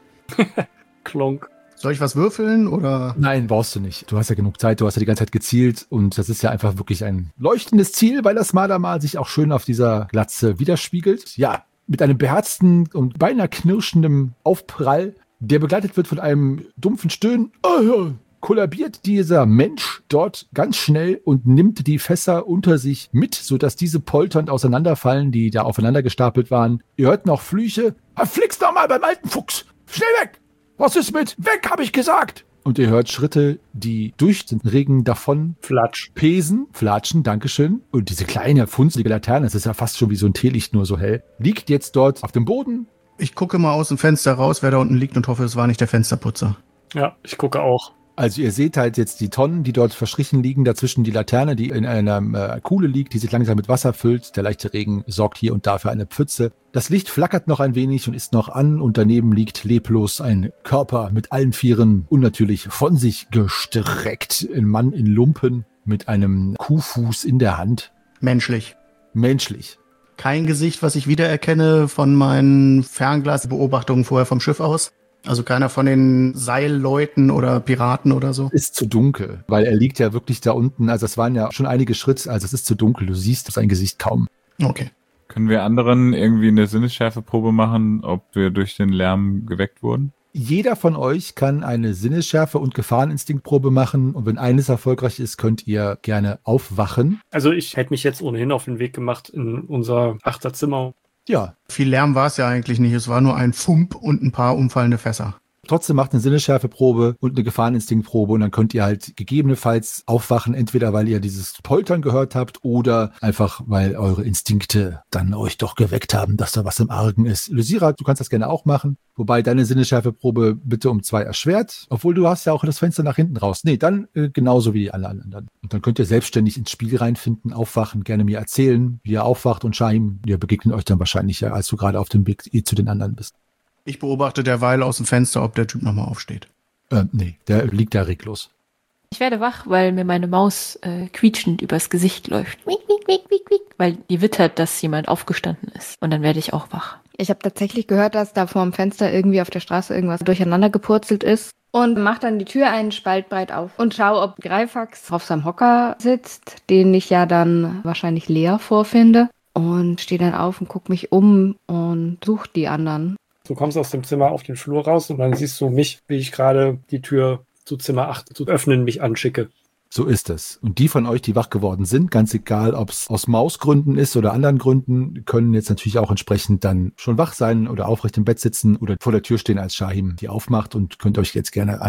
Klonk. Soll ich was würfeln oder? Nein, brauchst du nicht. Du hast ja genug Zeit, du hast ja die ganze Zeit gezielt und das ist ja einfach wirklich ein leuchtendes Ziel, weil das Mardermal sich auch schön auf dieser Glatze widerspiegelt. Ja, mit einem beherzten und beinahe knirschenden Aufprall, der begleitet wird von einem dumpfen Stöhnen. Oh, ja. Kollabiert dieser Mensch dort ganz schnell und nimmt die Fässer unter sich mit, sodass diese polternd auseinanderfallen, die da aufeinander gestapelt waren. Ihr hört noch Flüche. Verflixt doch mal beim alten Fuchs! Schnell weg! Was ist mit? Weg, hab ich gesagt! Und ihr hört Schritte, die durch den Regen davon Flatsch. pesen, flatschen, dankeschön. Und diese kleine, funzelige Laterne, das ist ja fast schon wie so ein Teelicht, nur so hell, liegt jetzt dort auf dem Boden. Ich gucke mal aus dem Fenster raus, wer da unten liegt und hoffe, es war nicht der Fensterputzer. Ja, ich gucke auch. Also ihr seht halt jetzt die Tonnen, die dort verstrichen liegen, dazwischen die Laterne, die in einer äh, Kuhle liegt, die sich langsam mit Wasser füllt. Der leichte Regen sorgt hier und da für eine Pfütze. Das Licht flackert noch ein wenig und ist noch an und daneben liegt leblos ein Körper mit allen Vieren unnatürlich von sich gestreckt. Ein Mann in Lumpen mit einem Kuhfuß in der Hand. Menschlich. Menschlich. Kein Gesicht, was ich wiedererkenne von meinen Fernglasbeobachtungen vorher vom Schiff aus. Also keiner von den Seilleuten oder Piraten oder so? Ist zu dunkel, weil er liegt ja wirklich da unten. Also es waren ja schon einige Schritte, also es ist zu dunkel. Du siehst sein Gesicht kaum. Okay. Können wir anderen irgendwie eine Sinnesschärfeprobe machen, ob wir durch den Lärm geweckt wurden? Jeder von euch kann eine Sinnesschärfe- und Gefahreninstinktprobe machen. Und wenn eines erfolgreich ist, könnt ihr gerne aufwachen. Also ich hätte mich jetzt ohnehin auf den Weg gemacht in unser Achterzimmer. Ja. Viel Lärm war es ja eigentlich nicht. Es war nur ein Fump und ein paar umfallende Fässer. Trotzdem macht eine Sinnesschärfeprobe und eine Gefahreninstinktprobe und dann könnt ihr halt gegebenenfalls aufwachen, entweder weil ihr dieses Poltern gehört habt oder einfach, weil eure Instinkte dann euch doch geweckt haben, dass da was im Argen ist. Lysira, du kannst das gerne auch machen, wobei deine Sinnesschärfeprobe bitte um zwei erschwert, obwohl du hast ja auch das Fenster nach hinten raus. Nee, dann äh, genauso wie alle anderen. Und dann könnt ihr selbstständig ins Spiel reinfinden, aufwachen, gerne mir erzählen, wie ihr aufwacht und Scheim, ihr begegnet euch dann wahrscheinlich ja, als du gerade auf dem Weg zu den anderen bist. Ich beobachte derweil aus dem Fenster, ob der Typ nochmal aufsteht. Äh, nee, der liegt da reglos. Ich werde wach, weil mir meine Maus äh, quietschend übers Gesicht läuft. Wiek, wiek, wiek, wiek, wiek, weil die wittert, dass jemand aufgestanden ist. Und dann werde ich auch wach. Ich habe tatsächlich gehört, dass da vorm Fenster irgendwie auf der Straße irgendwas durcheinander gepurzelt ist. Und mach dann die Tür einen Spalt breit auf und schau, ob Greifax auf seinem Hocker sitzt, den ich ja dann wahrscheinlich leer vorfinde. Und stehe dann auf und guck mich um und such die anderen. Du kommst aus dem Zimmer auf den Flur raus und dann siehst du mich, wie ich gerade die Tür zu Zimmer acht zu öffnen mich anschicke. So ist es. Und die von euch, die wach geworden sind, ganz egal, ob es aus Mausgründen ist oder anderen Gründen, können jetzt natürlich auch entsprechend dann schon wach sein oder aufrecht im Bett sitzen oder vor der Tür stehen als Shahim die aufmacht und könnt euch jetzt gerne einmal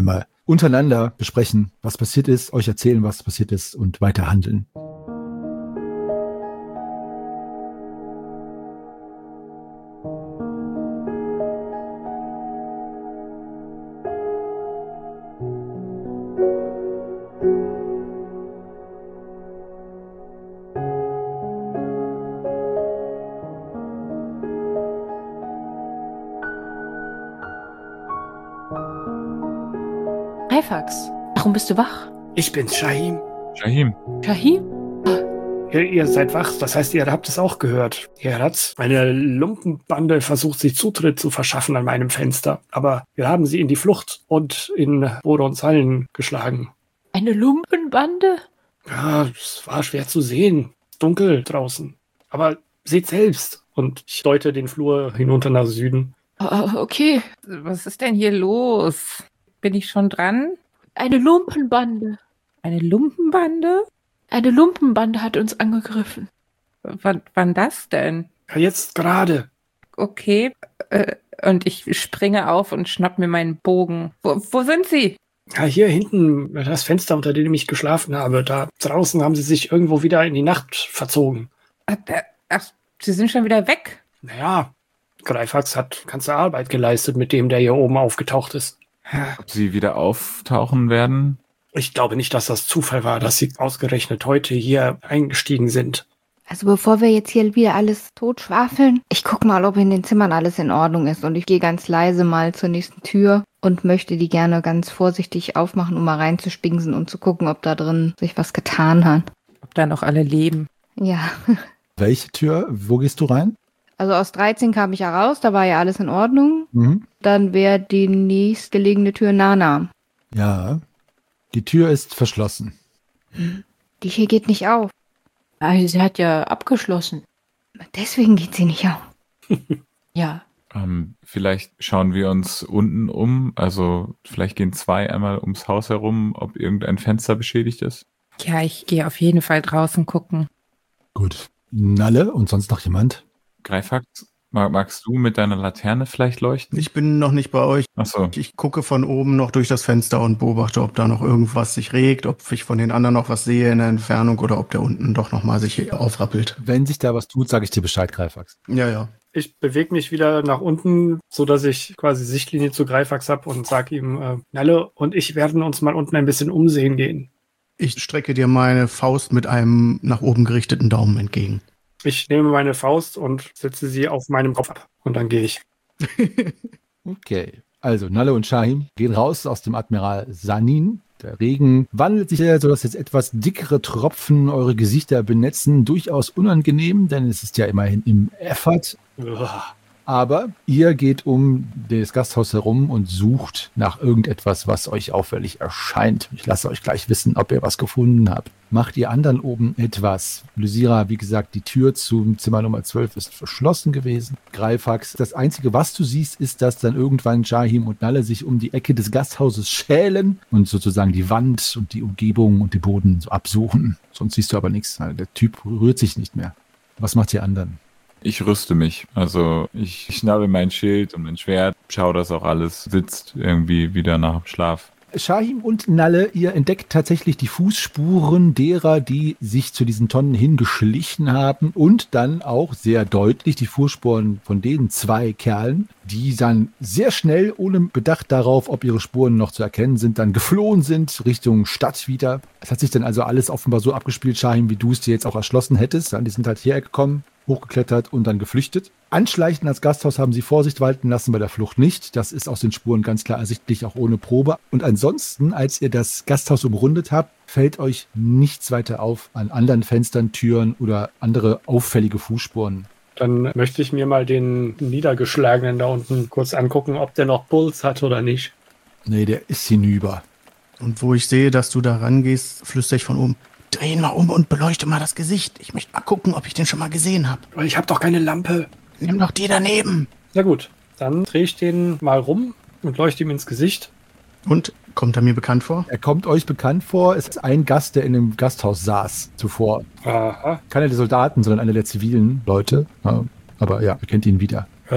untereinander besprechen, was passiert ist, euch erzählen, was passiert ist und weiter handeln. Greifax, warum bist du wach? Ich bin's, Shahim. Shahim. Shahim? Ihr, ihr seid wach, das heißt, ihr habt es auch gehört. Ihr habt eine Lumpenbande versucht, sich Zutritt zu verschaffen an meinem Fenster. Aber wir haben sie in die Flucht und in Bodons Hallen geschlagen. Eine Lumpenbande? Ja, es war schwer zu sehen. Dunkel draußen. Aber seht selbst. Und ich deute den Flur hinunter nach Süden. Oh, okay. Was ist denn hier los? Bin ich schon dran? Eine Lumpenbande. Eine Lumpenbande? Eine Lumpenbande hat uns angegriffen. W- wann das denn? Ja, jetzt gerade. Okay. Äh, und ich springe auf und schnapp mir meinen Bogen. Wo, wo sind sie? Ja, hier hinten, das Fenster, unter dem ich geschlafen habe. Da draußen haben sie sich irgendwo wieder in die Nacht verzogen. Ach, ach sie sind schon wieder weg. Naja, Greifax hat ganze Arbeit geleistet mit dem, der hier oben aufgetaucht ist. Ob sie wieder auftauchen werden? Ich glaube nicht, dass das Zufall war, dass sie ausgerechnet heute hier eingestiegen sind. Also bevor wir jetzt hier wieder alles totschwafeln, ich guck mal, ob in den Zimmern alles in Ordnung ist. Und ich gehe ganz leise mal zur nächsten Tür und möchte die gerne ganz vorsichtig aufmachen, um mal reinzuspingsen und zu gucken, ob da drin sich was getan hat. Ob da noch alle leben. Ja. Welche Tür? Wo gehst du rein? Also aus dreizehn kam ich ja raus, da war ja alles in Ordnung. Mhm. Dann wäre die nächstgelegene Tür Nana. Ja, die Tür ist verschlossen. Die hier geht nicht auf. Ah, sie hat ja abgeschlossen. Deswegen geht sie nicht auf. Ja. Ähm, vielleicht schauen wir uns unten um. Also vielleicht gehen zwei einmal ums Haus herum, ob irgendein Fenster beschädigt ist. Ja, ich gehe auf jeden Fall draußen gucken. Gut. Nalle und sonst noch jemand? Greifax, mag, magst du mit deiner Laterne vielleicht leuchten? Ich bin noch nicht bei euch. Ach so. Ich gucke von oben noch durch das Fenster und beobachte, ob da noch irgendwas sich regt, ob ich von den anderen noch was sehe in der Entfernung oder ob der unten doch noch mal sich aufrappelt. Wenn sich da was tut, sage ich dir Bescheid, Greifax. Ja, ja. Ich bewege mich wieder nach unten, so dass ich quasi Sichtlinie zu Greifax habe und sage ihm, äh, Nalle und ich werden uns mal unten ein bisschen umsehen gehen. Ich strecke dir meine Faust mit einem nach oben gerichteten Daumen entgegen. Ich nehme meine Faust und setze sie auf meinem Kopf ab und dann gehe ich. Okay, also Nalle und Shahim gehen raus aus dem Admiral Sanin. Der Regen wandelt sich, sodass jetzt etwas dickere Tropfen eure Gesichter benetzen. Durchaus unangenehm, denn es ist ja immerhin im Effort. Uah. Aber ihr geht um das Gasthaus herum und sucht nach irgendetwas, was euch auffällig erscheint. Ich lasse euch gleich wissen, ob ihr was gefunden habt. Macht ihr anderen oben etwas? Lysira, wie gesagt, die Tür zum Zimmer Nummer zwölf ist verschlossen gewesen. Greifax, das Einzige, was du siehst, ist, dass dann irgendwann Shahim und Nalle sich um die Ecke des Gasthauses schälen und sozusagen die Wand und die Umgebung und den Boden so absuchen. Sonst siehst du aber nichts. Der Typ rührt sich nicht mehr. Was macht ihr anderen? Ich rüste mich. Also ich schnappe mein Schild und mein Schwert, schaue, dass auch alles sitzt, irgendwie wieder nach dem Schlaf. Shahim und Nalle, ihr entdeckt tatsächlich die Fußspuren derer, die sich zu diesen Tonnen hingeschlichen haben und dann auch sehr deutlich die Fußspuren von den zwei Kerlen, die dann sehr schnell, ohne Bedacht darauf, ob ihre Spuren noch zu erkennen sind, dann geflohen sind Richtung Stadt wieder. Es hat sich dann also alles offenbar so abgespielt, Shahim, wie du es dir jetzt auch erschlossen hättest. Die sind halt hierher gekommen, hochgeklettert und dann geflüchtet. Anschleichen als Gasthaus haben sie Vorsicht walten lassen, bei der Flucht nicht. Das ist aus den Spuren ganz klar ersichtlich, auch ohne Probe. Und ansonsten, als ihr das Gasthaus umrundet habt, fällt euch nichts weiter auf an anderen Fenstern, Türen oder andere auffällige Fußspuren. Dann möchte ich mir mal den Niedergeschlagenen da unten kurz angucken, ob der noch Puls hat oder nicht. Nee, der ist hinüber. Und wo ich sehe, dass du da rangehst, flüstere ich von oben. Dreh ihn mal um und beleuchte mal das Gesicht. Ich möchte mal gucken, ob ich den schon mal gesehen habe. Aber ich habe doch keine Lampe. Nimm doch die daneben. Na gut, dann drehe ich den mal rum und leuchte ihm ins Gesicht. Und, kommt er mir bekannt vor? Er kommt euch bekannt vor. Es ist ein Gast, der in dem Gasthaus saß zuvor. Aha. Keiner der Soldaten, sondern einer der zivilen Leute. Ja, aber ja, ihr kennt ihn wieder. Ähm,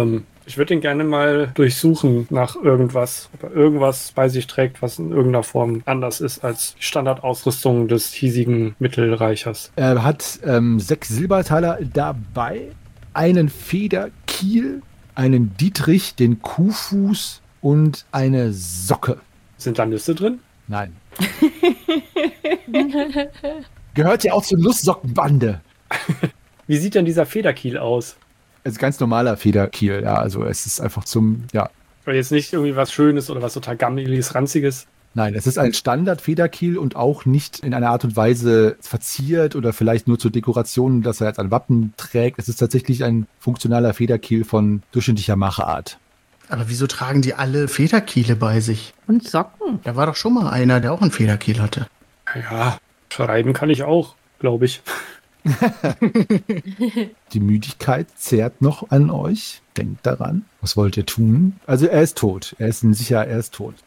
Ich würde ihn gerne mal durchsuchen nach irgendwas, ob er irgendwas bei sich trägt, was in irgendeiner Form anders ist als die Standardausrüstung des hiesigen Mittelreichers. Er hat ähm, sechs Silbertaler dabei, einen Federkiel, einen Dietrich, den Kuhfuß und eine Socke. Sind da Nüsse drin? Nein. Gehört ja auch zur Lustsockenbande. Wie sieht denn dieser Federkiel aus? Es ist ein ganz normaler Federkiel, ja. Also es ist einfach zum, ja. Weil jetzt nicht irgendwie was Schönes oder was total gammeliges, ranziges. Nein, es ist ein Standard-Federkiel und auch nicht in einer Art und Weise verziert oder vielleicht nur zur Dekoration, dass er jetzt ein Wappen trägt. Es ist tatsächlich ein funktionaler Federkiel von durchschnittlicher Machart. Aber wieso tragen die alle Federkiele bei sich? Und Socken. Da war doch schon mal einer, der auch einen Federkiel hatte. Ja, schreiben kann ich auch, glaube ich. Die Müdigkeit zehrt noch an euch. Denkt daran. Was wollt ihr tun? Also er ist tot. Er ist sicher, er ist tot.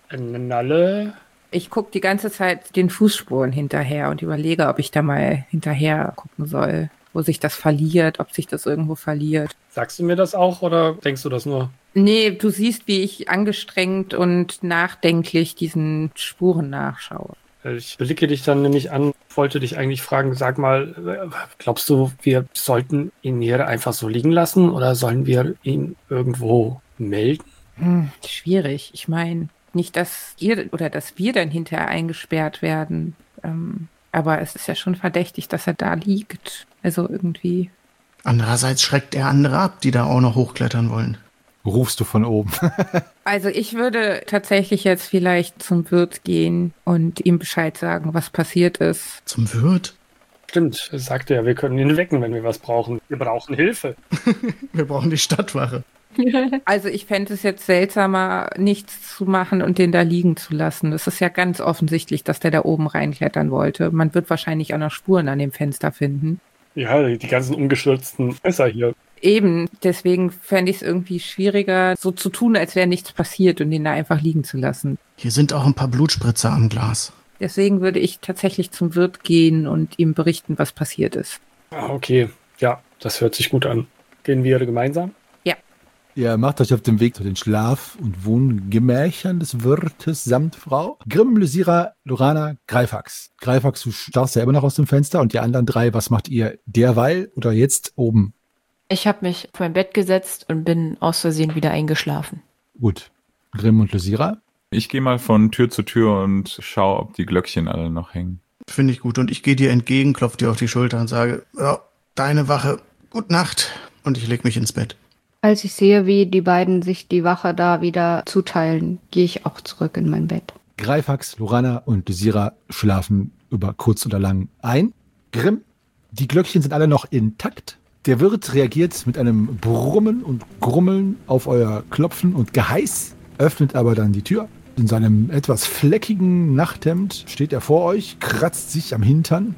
Nalle. Ich gucke die ganze Zeit den Fußspuren hinterher und überlege, ob ich da mal hinterher gucken soll, wo sich das verliert, ob sich das irgendwo verliert. Sagst du mir das auch oder denkst du das nur? Nee, du siehst, wie ich angestrengt und nachdenklich diesen Spuren nachschaue. Ich blicke dich dann nämlich an, wollte dich eigentlich fragen, sag mal, glaubst du, wir sollten ihn hier einfach so liegen lassen oder sollen wir ihn irgendwo melden? Hm, schwierig. Ich meine, nicht, dass ihr oder dass wir dann hinterher eingesperrt werden. Ähm, aber es ist ja schon verdächtig, dass er da liegt. Also irgendwie. Andererseits schreckt er andere ab, die da auch noch hochklettern wollen. Rufst du von oben. Also ich würde tatsächlich jetzt vielleicht zum Wirt gehen und ihm Bescheid sagen, was passiert ist. Zum Wirt? Stimmt, er sagte ja, wir können ihn wecken, wenn wir was brauchen. Wir brauchen Hilfe. Wir brauchen die Stadtwache. Also ich fände es jetzt seltsamer, nichts zu machen und den da liegen zu lassen. Es ist ja ganz offensichtlich, dass der da oben reinklettern wollte. Man wird wahrscheinlich auch noch Spuren an dem Fenster finden. Ja, die ganzen umgestürzten Messer hier. Eben, deswegen fände ich es irgendwie schwieriger, so zu tun, als wäre nichts passiert und den da einfach liegen zu lassen. Hier sind auch ein paar Blutspritzer am Glas. Deswegen würde ich tatsächlich zum Wirt gehen und ihm berichten, was passiert ist. Ah, okay, ja, das hört sich gut an. Gehen wir gemeinsam? Ja. Ihr macht euch auf den Weg zu den Schlaf- und Wohngemächern des Wirtes samt Frau. Grimm, Lysira, Lorana, Greifax. Greifax, du starrst ja immer noch aus dem Fenster und die anderen drei, was macht ihr derweil oder jetzt oben? Ich habe mich auf mein Bett gesetzt und bin aus Versehen wieder eingeschlafen. Gut. Grimm und Lysira? Ich gehe mal von Tür zu Tür und schaue, ob die Glöckchen alle noch hängen. Finde ich gut. Und ich gehe dir entgegen, klopfe dir auf die Schulter und sage, ja, deine Wache, gute Nacht. Und ich lege mich ins Bett. Als ich sehe, wie die beiden sich die Wache da wieder zuteilen, gehe ich auch zurück in mein Bett. Greifax, Lorana und Lysira schlafen über kurz oder lang ein. Grimm, die Glöckchen sind alle noch intakt. Der Wirt reagiert mit einem Brummen und Grummeln auf euer Klopfen und Geheiß, öffnet aber dann die Tür. In seinem etwas fleckigen Nachthemd steht er vor euch, kratzt sich am Hintern.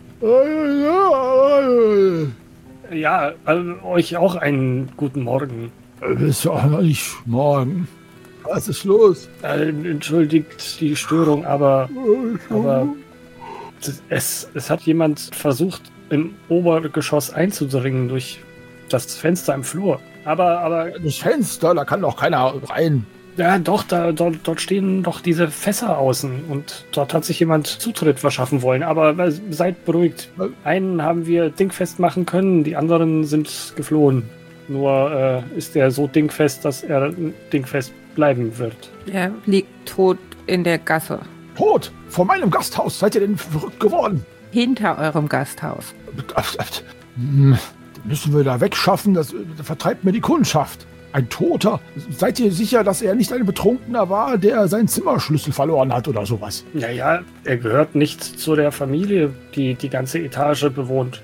Ja, also euch auch einen guten Morgen. Ist ja noch nicht morgen. Was ist los? Äh, entschuldigt die Störung, aber, aber es, es hat jemand versucht, im Obergeschoss einzudringen durch das Fenster im Flur. Aber, aber... Das Fenster, da kann doch keiner rein. Ja, doch, da, dort, dort stehen doch diese Fässer außen und dort hat sich jemand Zutritt verschaffen wollen. Aber seid beruhigt. Einen haben wir dingfest machen können, die anderen sind geflohen. Nur äh, ist er so dingfest, dass er dingfest bleiben wird. Er liegt tot in der Gasse. Tot? Vor meinem Gasthaus? Seid ihr denn verrückt geworden? Hinter eurem Gasthaus. Den müssen wir da wegschaffen, das vertreibt mir die Kundschaft. Ein Toter? Seid ihr sicher, dass er nicht ein Betrunkener war, der seinen Zimmerschlüssel verloren hat oder sowas? Ja, ja, er gehört nicht zu der Familie, die die ganze Etage bewohnt.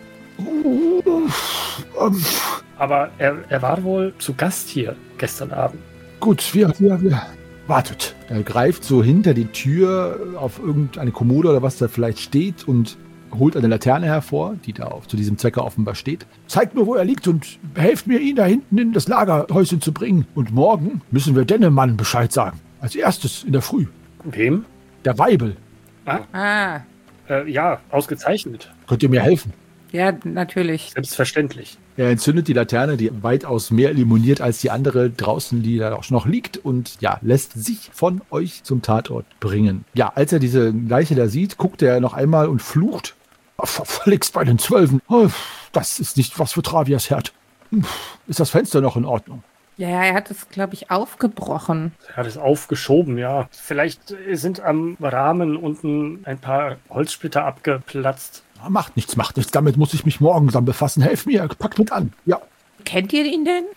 Aber er, er war wohl zu Gast hier gestern Abend. Gut, wir, wir, wir. Wartet. Er greift so hinter die Tür auf irgendeine Kommode oder was da vielleicht steht und holt eine Laterne hervor, die da auf, zu diesem Zwecke offenbar steht. Zeigt mir, wo er liegt und helft mir, ihn da hinten in das Lagerhäuschen zu bringen. Und morgen müssen wir Dennemann Bescheid sagen. Als erstes in der Früh. Wem? Der Weibel. Ah, Ah, äh, ja, ausgezeichnet. Könnt ihr mir helfen? Ja, natürlich. Selbstverständlich. Er entzündet die Laterne, die weitaus mehr illuminiert als die andere draußen, die da auch noch liegt und ja, lässt sich von euch zum Tatort bringen. Ja, als er diese Leiche da sieht, guckt er noch einmal und flucht. Verflixt bei den Zwölfen. Oh, das ist nicht was für Travias Herd. Ist das Fenster noch in Ordnung? Ja, er hat es, glaube ich, aufgebrochen. Er hat es aufgeschoben, ja. Vielleicht sind am Rahmen unten ein paar Holzsplitter abgeplatzt. Macht nichts, macht nichts. Damit muss ich mich morgen dann befassen. Helf mir, packt mit an. Ja. Kennt ihr ihn denn?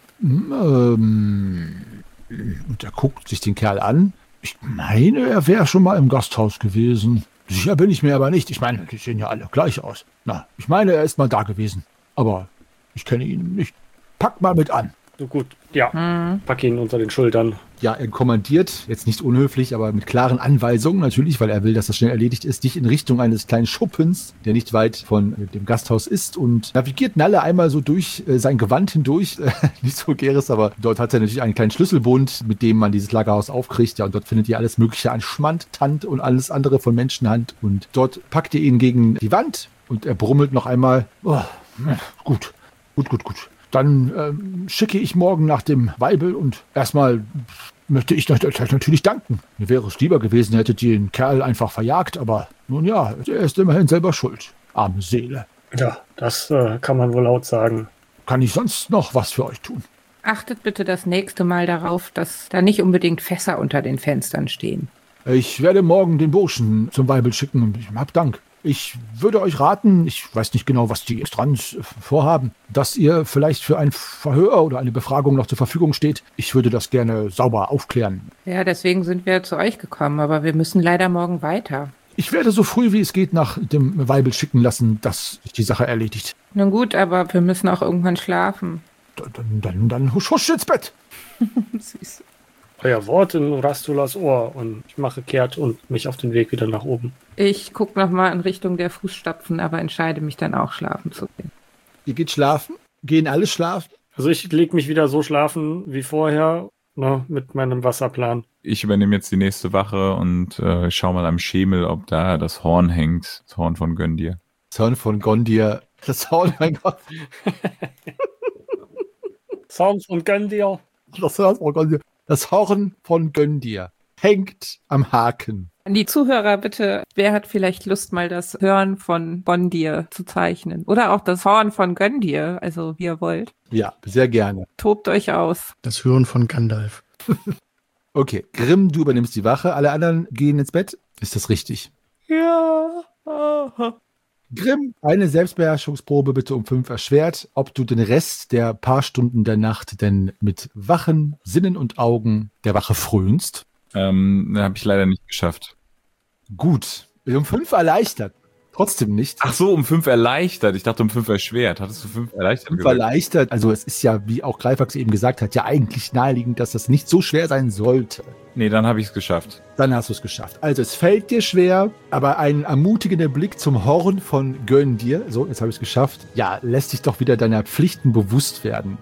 Ähm, und er guckt sich den Kerl an. Ich meine, er wäre schon mal im Gasthaus gewesen. Sicher bin ich mir aber nicht. Ich meine, die sehen ja alle gleich aus. Na, ich meine, er ist mal da gewesen. Aber ich kenne ihn nicht. Pack mal mit an. So gut, ja. Hm. Pack ihn unter den Schultern. Ja, er kommandiert, jetzt nicht unhöflich, aber mit klaren Anweisungen natürlich, weil er will, dass das schnell erledigt ist, dich in Richtung eines kleinen Schuppens, der nicht weit von dem Gasthaus ist, und navigiert Nalle einmal so durch äh, sein Gewand hindurch. Äh, nicht so gäres, aber dort hat er natürlich einen kleinen Schlüsselbund, mit dem man dieses Lagerhaus aufkriegt. Ja, und dort findet ihr alles Mögliche an Schmand, Tand und alles andere von Menschenhand. Und dort packt ihr ihn gegen die Wand und er brummelt noch einmal. Oh, gut, gut, gut, gut. Dann ähm, schicke ich morgen nach dem Weibel und erstmal möchte ich euch natürlich danken. Mir wäre es lieber gewesen, hättet ihr den Kerl einfach verjagt, aber nun ja, er ist immerhin selber schuld. Arme Seele. Ja, das äh, kann man wohl laut sagen. Kann ich sonst noch was für euch tun? Achtet bitte das nächste Mal darauf, dass da nicht unbedingt Fässer unter den Fenstern stehen. Ich werde morgen den Burschen zum Weibel schicken und ich hab Dank. Ich würde euch raten, ich weiß nicht genau, was die Strands vorhaben, dass ihr vielleicht für ein Verhör oder eine Befragung noch zur Verfügung steht. Ich würde das gerne sauber aufklären. Ja, deswegen sind wir zu euch gekommen, aber wir müssen leider morgen weiter. Ich werde so früh wie es geht nach dem Weibel schicken lassen, dass sich die Sache erledigt. Nun gut, aber wir müssen auch irgendwann schlafen. Dann, dann, dann, dann husch, husch ins Bett. Süß. Euer Wort in Rastulas Ohr und ich mache kehrt und mich auf den Weg wieder nach oben. Ich gucke nochmal in Richtung der Fußstapfen, aber entscheide mich dann auch schlafen zu gehen. Ihr geht schlafen? Gehen alle schlafen? Also ich lege mich wieder so schlafen wie vorher, ne, mit meinem Wasserplan. Ich übernehme jetzt die nächste Wache und äh, schau mal am Schemel, ob da das Horn hängt. Das Horn von Göndir. Das Horn von Gondir. Das Horn, mein Gott. Das Horn von Göndir. Das Horn von Gondir. Das Horn von Göndir hängt am Haken. An die Zuhörer bitte, wer hat vielleicht Lust, mal das Horn von Gondir zu zeichnen? Oder auch das Horn von Göndir, also wie ihr wollt. Ja, sehr gerne. Tobt euch aus. Das Hören von Gandalf. Okay, Grimm, du übernimmst die Wache, alle anderen gehen ins Bett. Ist das richtig? Ja. Aha. Grimm, eine Selbstbeherrschungsprobe bitte um fünf erschwert, ob du den Rest der paar Stunden der Nacht denn mit wachen Sinnen und Augen der Wache frönst. Ähm, habe ich leider nicht geschafft. Gut, um fünf erleichtert. Trotzdem nicht. Ach so, um fünf erleichtert. Ich dachte um fünf erschwert. Hattest du fünf erleichtert fünf gesagt? Erleichtert. Also es ist ja, wie auch Greifax eben gesagt hat, ja eigentlich naheliegend, dass das nicht so schwer sein sollte. Nee, dann habe ich es geschafft. Dann hast du es geschafft. Also es fällt dir schwer, aber ein ermutigender Blick zum Horn von Göndir, so, jetzt habe ich es geschafft, ja, lässt dich doch wieder deiner Pflichten bewusst werden.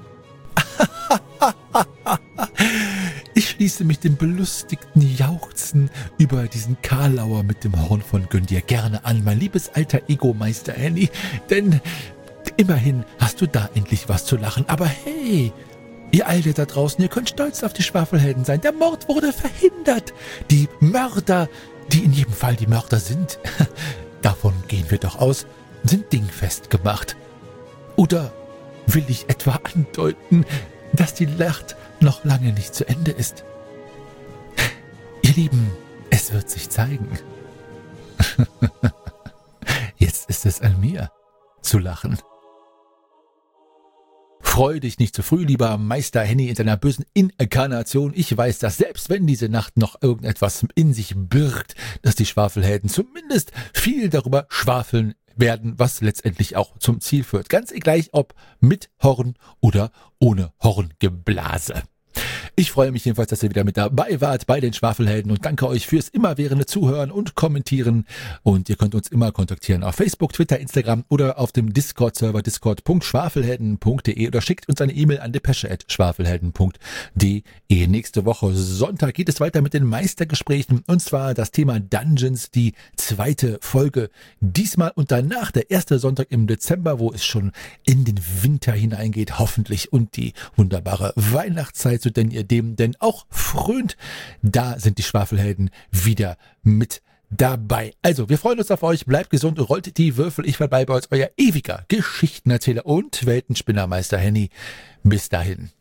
Ich schließe mich dem belustigten Jauchzen über diesen Karlauer mit dem Horn von Göndir gerne an, mein liebes alter Ego, Meister Henny, denn immerhin hast du da endlich was zu lachen. Aber hey, ihr Alte da draußen, ihr könnt stolz auf die Schwafelhelden sein. Der Mord wurde verhindert. Die Mörder, die in jedem Fall die Mörder sind, davon gehen wir doch aus, sind dingfest gemacht. Oder will ich etwa andeuten, dass die Nacht noch lange nicht zu Ende ist? Ihr Lieben, es wird sich zeigen. Jetzt ist es an mir zu lachen. Freu dich nicht zu früh, lieber Meister Henny in seiner bösen Inkarnation. Ich weiß, dass selbst wenn diese Nacht noch irgendetwas in sich birgt, dass die Schwafelhelden zumindest viel darüber schwafeln werden, was letztendlich auch zum Ziel führt. Ganz gleich, ob mit Horn oder ohne Horngeblase. Ich freue mich jedenfalls, dass ihr wieder mit dabei wart bei den Schwafelhelden und danke euch fürs immerwährende Zuhören und Kommentieren. Und ihr könnt uns immer kontaktieren auf Facebook, Twitter, Instagram oder auf dem Discord-Server discord punkt schwafelhelden punkt de oder schickt uns eine E-Mail an depesche at schwafelhelden punkt de. Nächste Woche Sonntag geht es weiter mit den Meistergesprächen und zwar das Thema Dungeons, die zweite Folge. Diesmal und danach der erste Sonntag im Dezember, wo es schon in den Winter hineingeht, hoffentlich, und die wunderbare Weihnachtszeit, so denn ihr dem denn auch frönt. Da sind die Schwafelhelden wieder mit dabei. Also, wir freuen uns auf euch, bleibt gesund, rollt die Würfel, ich war bei euch, euer ewiger Geschichtenerzähler und Weltenspinnermeister Henny. Bis dahin.